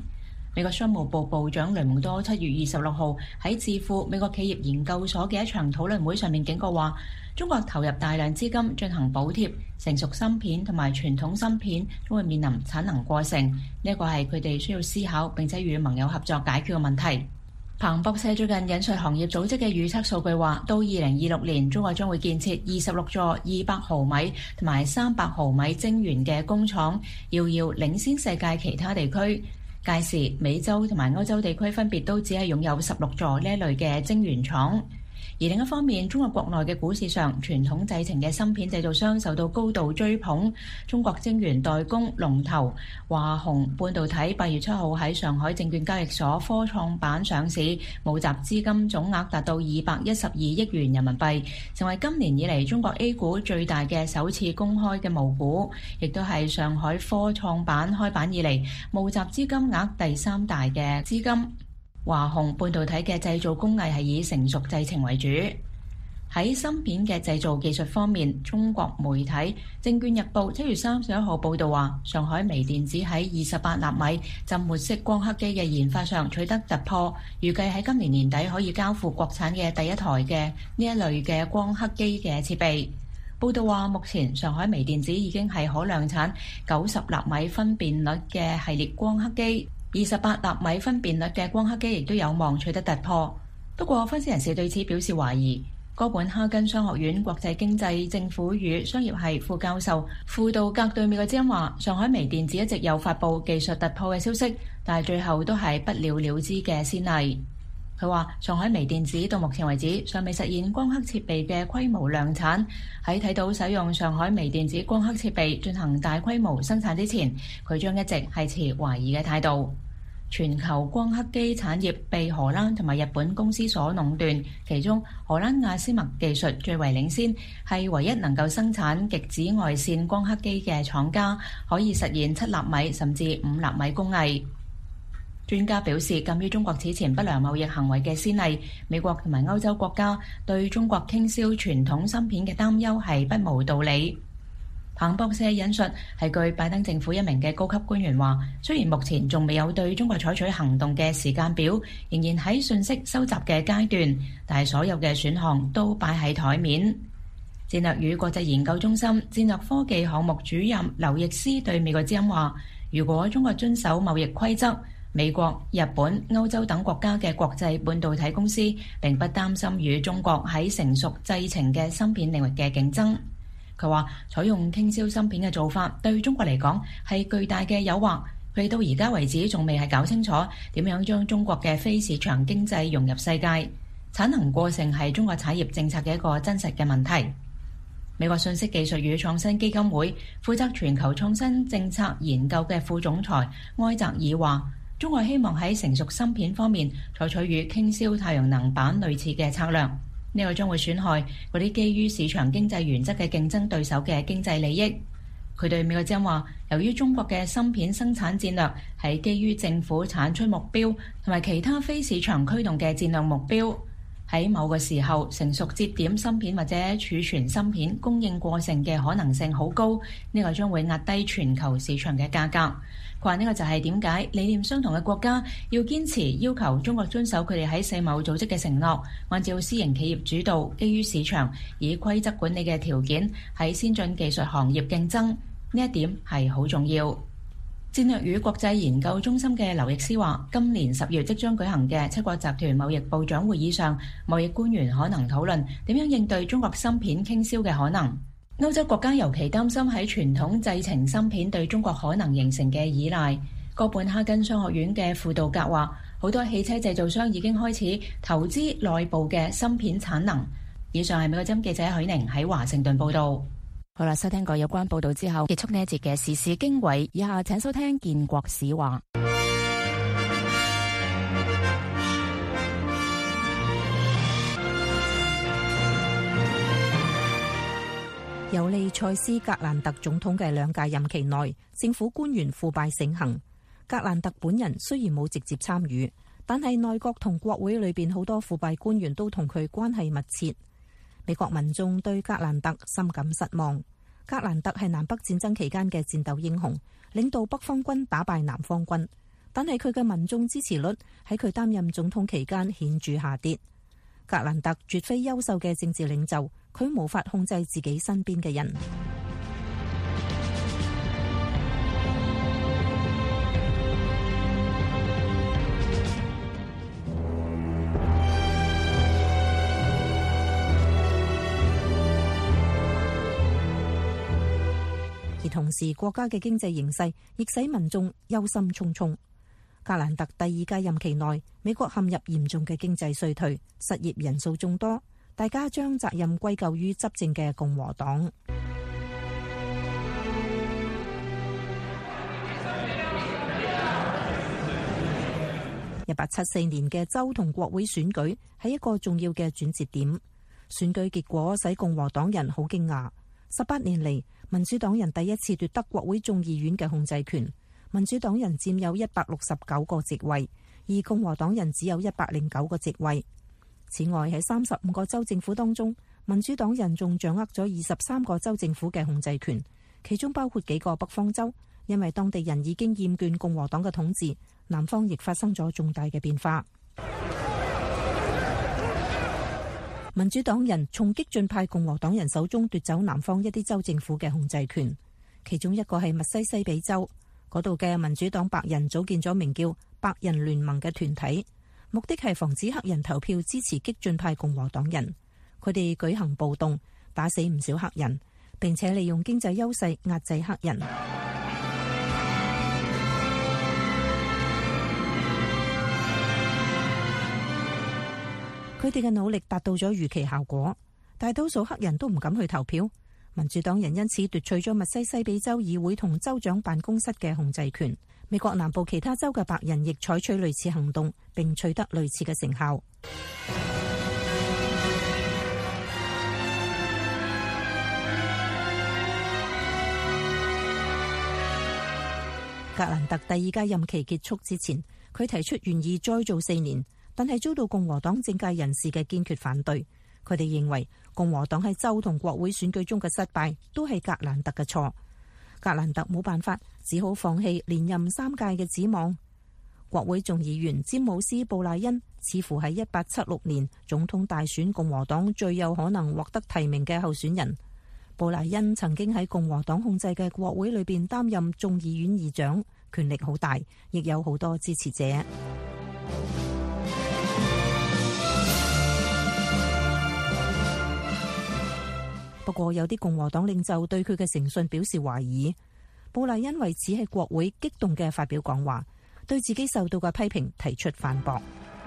美國商務部部長雷蒙多7月26號喺智庫美國企業研究所嘅一場討論會上面警告話，中國投入大量資金進行補貼，成熟芯片同埋傳統芯片都會面臨產能過剩，呢個係佢哋需要思考並且與盟友合作解決嘅問題。彭博社最近引述行業組織嘅預測數據話，到2026年，中國將會建設26座200毫米同埋300毫米晶圓嘅工廠，遙遙領先世界其他地區。屆時，美洲同埋歐洲地區分別都只係擁有16座呢一類嘅晶圓廠。而另一方面，中國國內嘅股市上，傳統製程嘅芯片製造商受到高度追捧。中國晶圓代工龍頭華虹半導體8月7號喺上海證券交易所科創板上市，募集資金總額達到212億元人民幣，成為今年以嚟中國 A 股最大嘅首次公開嘅募股，亦都係上海科創板開板以嚟募集資金額第3大嘅資金。華虹半導體嘅製造工藝係以成熟製程為主。喺芯片嘅製造技術方面，中國媒體《證券日報》7月31號報導話，上海微電子喺28納米浸沒式光刻機嘅研發上取得突破，預計喺今年年底可以交付國產嘅第一台嘅呢一類嘅光刻機嘅設備。報道話，目前上海微電子已經係可量產90納米分辨率嘅系列光刻機。28納米分辨率嘅光刻機亦都有望取得突破，不過分析人士對此表示懷疑。哥本哈根商學院國際經濟政府與商業系副教授傅道格對美國之音話，上海微電子一直有發布技術突破嘅消息，但係最後都係不了了之嘅先例。佢話，上海微電子到目前為止尚未實現光刻設備嘅規模量產，喺睇到使用上海微電子光刻設備進行大規模生產之前，佢將一直係持懷疑嘅態度。全球光刻機產業被荷蘭同埋日本公司所壟斷，其中荷蘭亞斯麥技術最為領先，係唯一能夠生產極紫外線光刻機嘅廠家，可以實現7納米甚至5納米工藝。專家表示，鑑於中國此前不良貿易行為嘅先例，美國同埋歐洲國家對中國傾銷傳統芯片嘅擔憂係不無道理。彭博社引述係據拜登政府一名嘅高級官員話，雖然目前仲未有對中國採取行動嘅時間表，仍然喺信息收集嘅階段，但係所有嘅選項都擺喺台面。戰略與國際研究中心戰略科技項目主任劉易斯對美國之音話，如果中國遵守貿易規則，美國、日本、歐洲等國家嘅國際半導體公司並不擔心與中國喺成熟製程嘅芯片領域嘅競爭。佢話，採用傾銷芯片嘅做法對中國嚟講係巨大嘅誘惑。佢哋到而家為止仲未係搞清楚點樣將中國嘅非市場經濟融入世界。產能過剩係中國產業政策嘅一個真實嘅問題。美國信息技術與創新基金會負責全球創新政策研究嘅副總裁埃澤爾話，中國希望喺成熟芯片方面採取與傾銷太陽能板類似嘅策略，呢個將會損害嗰啲基於市場經濟原則嘅競爭對手嘅經濟利益。佢對美國之音話，由於中國嘅芯片生產戰略係基於政府產出目標同埋其他非市場驅動嘅戰略目標，喺某個時候成熟節點芯片或者儲存芯片供應過剩嘅可能性好高，呢個將會壓低全球市場嘅價格。佢話呢個就係點解理念相同嘅國家要堅持要求中國遵守佢哋喺世貿組織嘅承諾，按照私營企業主導、基於市場以規則管理嘅條件喺先進技術行業競爭，呢一點係好重要。戰略與國際研究中心嘅劉易斯話，今年10月即將舉行嘅七國集團貿易部長會議上，貿易官員可能討論點樣應對中國芯片傾銷嘅可能。歐洲國家尤其擔心喺傳統製程芯片對中國可能形成嘅依賴。哥本哈根商學院嘅傅道格話，好多汽車製造商已經開始投資內部嘅芯片產能。以上係美國之音記者許寧喺華盛頓報道。 好啦，收聽過有關報道之後，結束呢一節嘅時事經緯。以下請收聽建國史話。 尤利塞斯格蘭特總統嘅2屆任期內，政府官員腐敗盛行。格蘭特本人雖然冇直接參與，但係內閣同國會裏邊好多腐敗官員都同佢關係密切。美國民眾對格蘭特深感失望。格蘭特係南北戰爭期間嘅戰鬥英雄，領導北方軍打敗南方軍， 但係佢嘅民眾支持率喺佢擔任總統期間顯著下跌。格蘭特絕非優秀嘅政治領袖，佢無法控制自己身邊嘅人。而同時，國家嘅經濟形勢亦使民眾憂心忡忡。格蘭特第二屆任期內，美國陷入嚴重嘅經濟衰退，失業人數眾多，大家將責任歸咎於執政嘅共和黨。1874年嘅州同國會選舉係一個重要嘅轉折點，選舉結果使共和黨人好驚訝。18年嚟，民主黨人第一次奪得國會眾議院嘅控制權，民主黨人佔有169個席位，而共和黨人只有109個席位。此外，喺35個州政府當中，民主黨人仲掌握咗23個州政府嘅控制權，其中包括幾個北方州，因為當地人已經厭倦共和黨嘅統治，南方亦發生咗重大嘅變化。民主黨人從激進派共和黨人手中奪走南方一啲州政府嘅控制權，其中一個係密西西比州，嗰度嘅民主黨白人組建咗名叫白人聯盟嘅團體，目的係防止黑人投票支持激進派共和黨人。佢哋舉行暴動，打死唔少黑人，並且利用經濟優勢壓制黑人。佢哋嘅努力達到咗預期效果，大多數黑人都唔敢去投票。民主黨人因此奪取咗密西西比州議會同州長辦公室嘅控制權。美國南部其他州嘅白人亦採取類似行動，並取得類似嘅成效。格蘭特第二屆任期結束之前，佢提出願意再做4年。但係遭到共和黨政界人士嘅堅決反對，佢哋認為共和黨喺州同國會選舉中嘅失敗都係格蘭特嘅錯。格蘭特冇辦法，只好放棄連任3屆嘅指望。國會眾議員詹姆斯·布賴恩似乎係1876年總統大選共和黨最有可能獲得提名嘅候選人。布賴恩曾經喺共和黨控制嘅國會裏邊擔任眾議院議長，權力好大，亦有好多支持者。不過有啲共和黨領袖對佢嘅誠信表示懷疑。布賴恩為此喺國會激動嘅發表講話，對自己受到嘅批評提出反駁。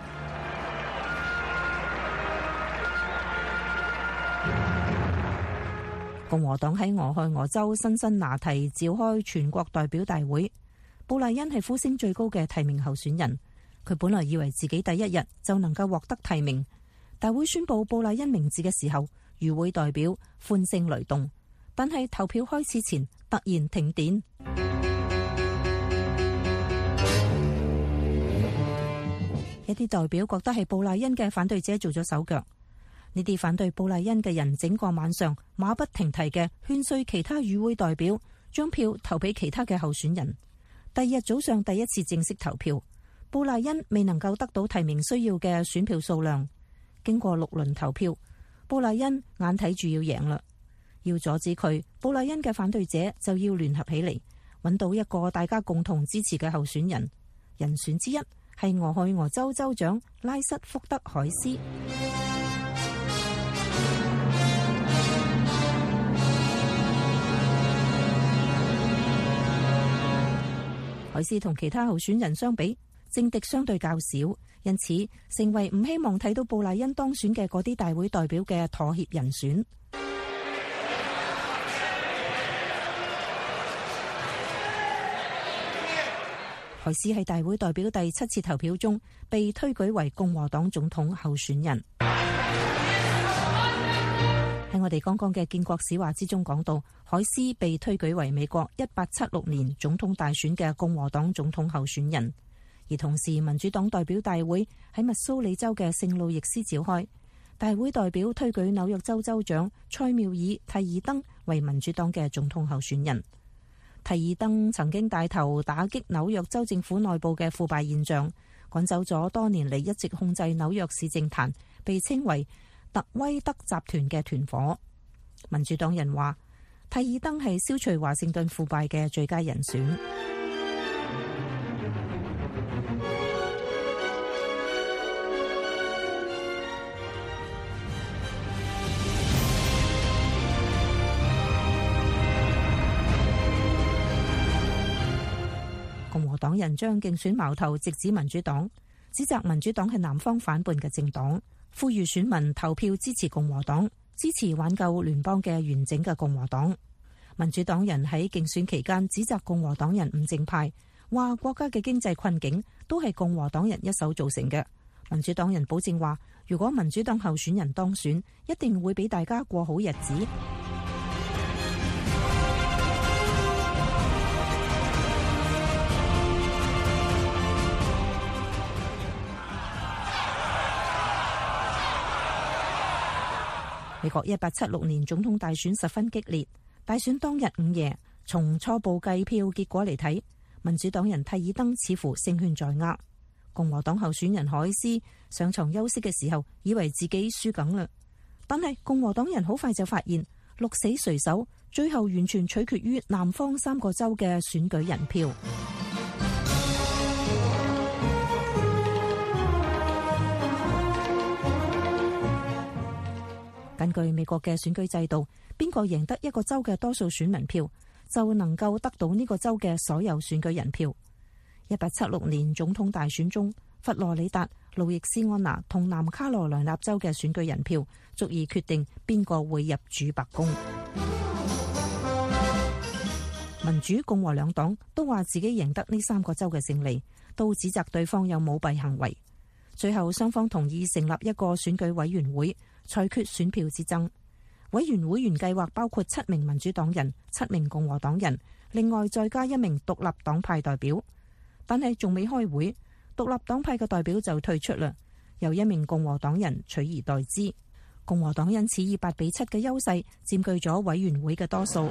共和黨喺俄亥俄州辛辛那提召開全國代表大會，布賴恩係呼聲最高嘅提名候選人。佢本來以為自己第一日就能夠獲得提名，大會宣布布賴恩名字嘅時候，與會代表歡聲雷動，但係投票開始前突然停電。一啲代表覺得係布賴恩嘅反對者做咗手腳，呢啲反對布賴恩嘅人整個晚上馬不停蹄嘅勸說其他與會代表將票投俾其他嘅候選人。第二日早上第一次正式投票，布賴恩未能夠得到提名需要嘅選票數量。經過6輪投票，布賴恩眼睇住要贏啦，要阻止佢，布賴恩嘅反對者就要聯合起嚟，揾到一個大家共同支持嘅候選人。人選之一係俄亥俄州州長拉瑟福德海斯。海斯同其他候選人相比，政敵相對較少，因此成為唔希望睇到布賴恩當選嘅嗰啲大會代表嘅妥協人選。海斯喺大會代表第7次投票中被推舉為共和黨總統候選人。喺我哋剛剛嘅建國史話之中講到，海斯被推舉為美國1876年總統大選嘅共和黨總統候選人。而同時，民主黨代表大會喺密蘇里州嘅聖路易斯召開，大會代表推舉紐約州州長塞繆爾·蒂爾登為民主黨嘅總統候選人。 提爾登曾經帶頭打擊紐約州政府內部嘅腐敗現象，趕走咗多年嚟一直控制紐約市政壇，被稱為特威德集團嘅團夥。民主黨人話，提爾登係消除華盛頓腐敗嘅最佳人選。共和黨人將競選矛頭直指民主黨，指責民主黨係南方反叛嘅政黨，呼籲選民投票支持共和黨，支持挽救聯邦嘅完整嘅共和黨。民主黨人喺競選期間指責共和黨人唔正派，話國家嘅經濟困境都係共和黨人一手造成嘅。民主黨人保證話，如果民主黨候選人當選，一定會俾大家過好日子。美國1876年總統大選十分激烈，大選當日午夜，從初步計票結果嚟睇，民主黨人提爾登似乎勝券在握。共和黨候選人海斯上床休息嘅時候，以為自己輸梗啦，但係共和黨人好快就發現鹿死誰手，最後完全取決於南方3個州嘅選舉人票。根據美國嘅選舉制度，邊個贏得一個州嘅多數選民票，就能夠得到呢個州嘅所有選舉人票。1876年總統大選中，佛羅里達、路易斯安那同南卡羅來納州嘅選舉人票足以決定邊個會入主白宮。民主、共和兩黨都話自己贏得呢3個州嘅勝利，都指責對方有舞弊行為。最後雙方同意成立一個選舉委員會，裁決選票之爭。委員會原計劃包括7名民主黨人、7名共和黨人，另外再加1名獨立黨派代表。但係仲未開會，獨立黨派嘅代表就退出啦，由1名共和黨人取而代之。共和黨因此以8-7嘅優勢佔據咗委員會嘅多數。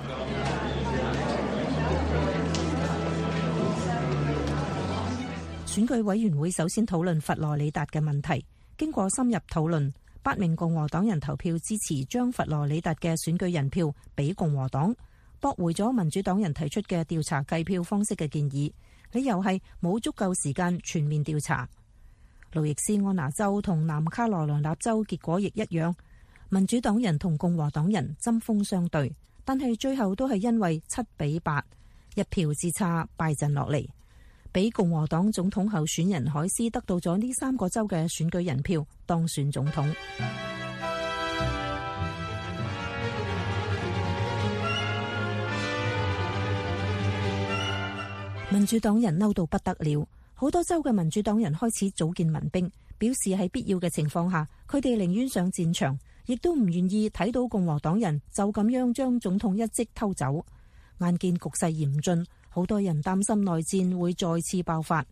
選舉委員會首先討論佛羅里達嘅問題，經過深入討論，8名共和黨人投票支持將佛羅里達嘅選舉人票俾共和黨，駁回咗民主黨人提出嘅調查計票方式嘅建議，理由係冇足夠時間全面調查。路易斯安那州同南卡羅來納州結果亦一樣，民主黨人同共和黨人針鋒相對，但係最後都係因為7-8一票之差敗陣落嚟，俾共和黨總統候選人海斯得到咗呢3個州嘅選舉人票，當選總統。民主黨人嬲到不得了，好多州嘅民主黨人開始組建民兵，表示喺必要嘅情況下，佢哋寧願上戰場，亦都唔願意睇到共和黨人就咁樣將總統一職偷走。眼見局勢嚴峻，好多人擔心內戰會再次爆發。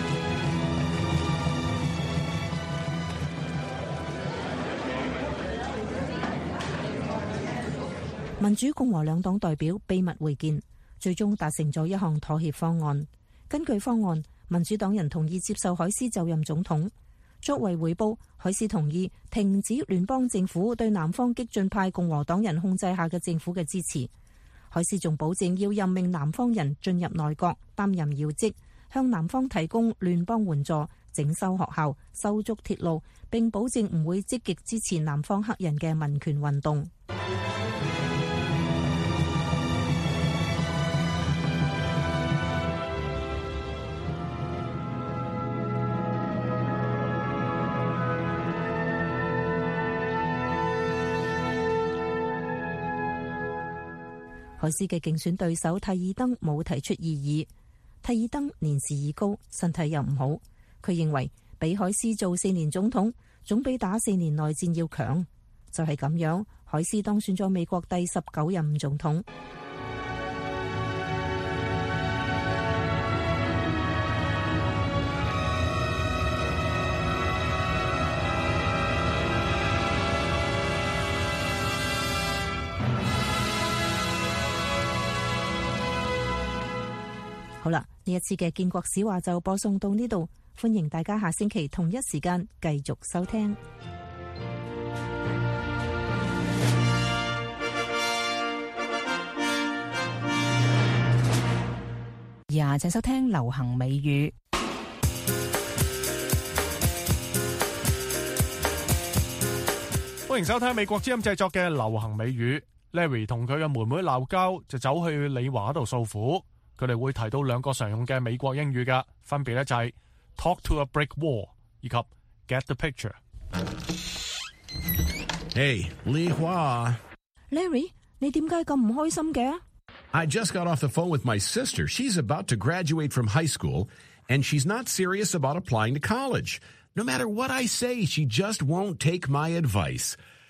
民主共和兩黨代表秘密會見，最終達成咗一項妥協方案。根據方案，民主黨人同意接受海斯就任總統。作為回報，海斯同意停止聯邦政府對南方激進派共和黨人控制下嘅政府嘅支持。海斯仲保證要任命南方人進入內閣擔任要職，向南方提供聯邦援助、整修學校、修築鐵路，並保證唔會積極支持南方黑人嘅民權運動。海斯嘅競選對手提爾登冇提出異議。提爾登年事已高，身體又唔好，佢認為俾海斯做4年總統，總比打4年內戰要強。就係咁樣，海斯當選咗美國第19任總統。 好啦，呢一次嘅建國史話就播送到呢度，歡迎大家下星期同一時間繼續收聽。 請收聽流行美語。 歡迎收聽美國之音製作嘅流行美語。Larry 同佢嘅妹妹鬧交，就走去李華度訴苦。佢哋會提到兩個常用嘅美國英語㗎，分別咧就係 talk to a brick wall 以及 get the picture。 Hey, Li Hua. Larry， 你點解咁唔開心嘅 ？I just got off the phone with my sister. She's about to graduate from high school, and she's not serious about applying to college. No matter what I say, she just won't take my advice.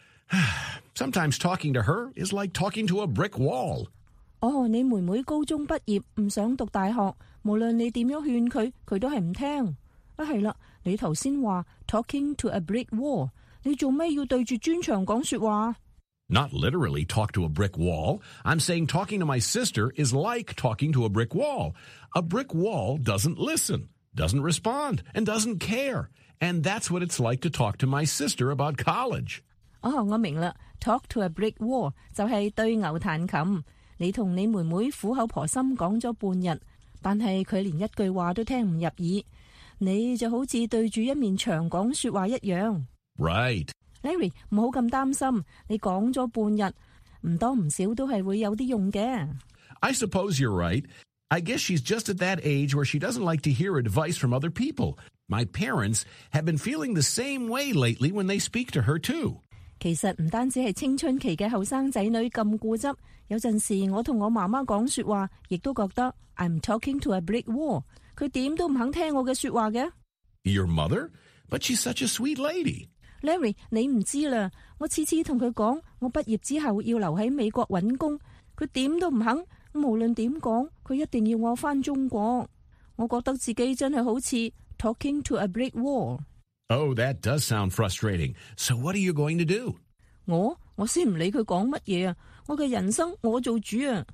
Sometimes talking to her is like talking to a brick wall. 哦，你妹妹高中畢業唔想讀大學，無論你點樣勸佢，佢都係唔聽。係啦，你頭先話 talking to a brick wall， 你做咩要對住磚牆講說話 ？Not literally talk to a brick wall. I'm saying talking to my sister is like talking to a brick wall. A brick wall doesn't listen, doesn't respond, and doesn't care. And that's what it's like to talk to my sister about college. 哦，我明啦。Talk to a brick wall 就係對牛彈琴。你同你妹妹苦口婆心講咗半日，但係佢連一句話都聽唔入耳。你就好似對住一面牆講說話一樣。 Right.Larry， 唔好咁擔心，你講咗半日，唔多唔少都係會有啲用嘅。 I suppose you're right. I guess she's just at that age where she doesn't like to hear advice from other people. My parents have been feeling the same way lately when they speak to her too. 其實唔單止係青春期嘅後生仔女咁固執，有陣時我同我媽媽講說話，亦都覺得 I'm talking to a brick wall。佢點都唔肯聽我嘅說話嘅。 Your mother? But she's such a sweet lady.Larry， 你唔知啦，我次次同佢講，我畢業之後要留喺美國搵工，佢點都唔肯。無論點講，佢一定要我返中國。我覺得自己真係好似 talking to a brick wall。 Oh, that does sound frustrating. So what are you going to do? 我先唔理佢講乜嘢啊！我嘅人生我做主啊！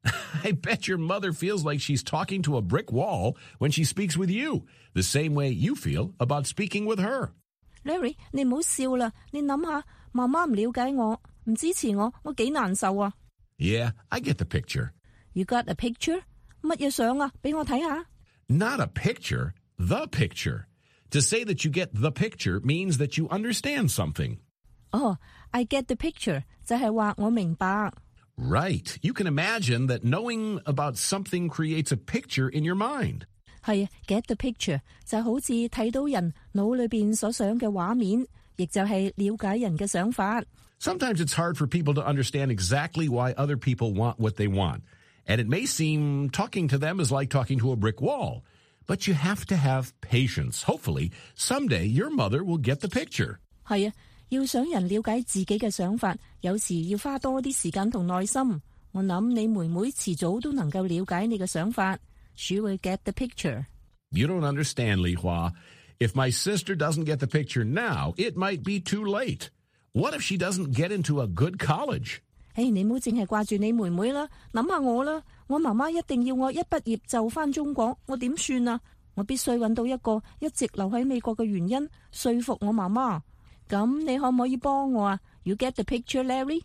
I bet your mother feels like she's talking to a brick wall when she speaks with you, the same way you feel about speaking with her.Larry， 你唔好笑啦！你諗下，媽媽唔了解我，唔支持我，我幾難受啊 ！Yeah, I get the picture. You got a picture? 乜嘢相啊？俾我睇下。 Not a picture, the picture. To say that you get the picture means that you understand something. Oh, I get the picture 就係話我明白。 Right. You can imagine that knowing about something creates a picture in your mind. 係 get the picture 就好似睇到人腦裏邊所想嘅畫面，亦就係了解人嘅想法。 Sometimes it's hard for people to understand exactly why other people want what they want. And it may seem talking to them is like talking to a brick wall. But you have to have patience. Hopefully, someday your mother will get the picture. 係啊，要想人了解自己嘅想法，有時要花多啲時間同耐心。我諗你妹妹遲早都能夠了解你嘅想法。She will get the picture. You don't understand, Li Hua. If my sister doesn't get the picture now, it might be too late. What if she doesn't get into a good college? 你唔好淨係掛住你妹妹啦，諗下我啦。我媽媽一定要我一畢業就返中國，我點算啊？我必須揾到一個一直留喺美國嘅原因，說服我媽媽。咁你可唔可以幫我啊？ You get the picture, Larry?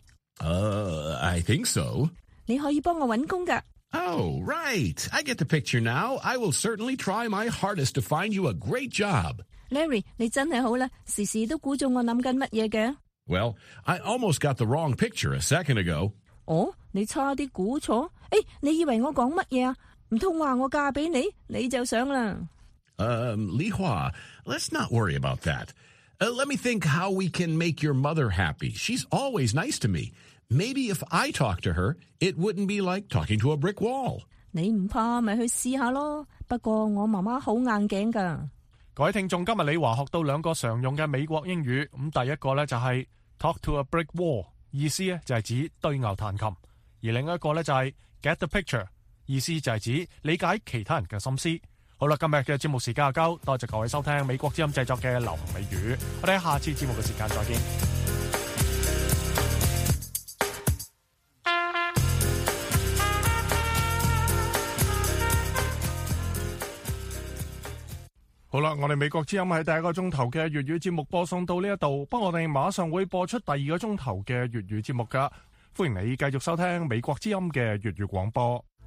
I think so. 你可以幫我揾工㗎。 Oh, right. I get the picture now. I will certainly try my hardest to find you a great job. Larry, 你真係好啦，時時都估中我諗緊乜嘢嘅。 Well, I almost got the wrong picture a second ago. 你差啲估錯？你以為我講乜嘢啊？唔通話我嫁俾你，你就想啦。 Li Hua, let's not worry about that. Let me think how we can make your mother happy. She's always nice to me. Maybe if I talk to her, it wouldn't be like talking to a brick wall. 你唔怕咪去試下咯。不過我媽媽好硬頸㗎。 各位聽眾，今日李華學到兩個常用嘅美國英語。咁第一個呢就係 talk to a brick wall， 意思呢就係指對牛彈琴；而另一個呢就係 get the picture， 意思就係指理解其他人嘅心思。好啦，今日嘅節目時間就夠，多謝各位收聽美國之音製作嘅流行美語。我哋喺下次節目嘅時間再見。 好啦，我哋美國之音喺第一個鐘頭嘅粵語節目播送到呢一度，不過我哋馬上會播出第二個鐘頭嘅粵語節目噶，歡迎你繼續收聽美國之音嘅粵語廣播。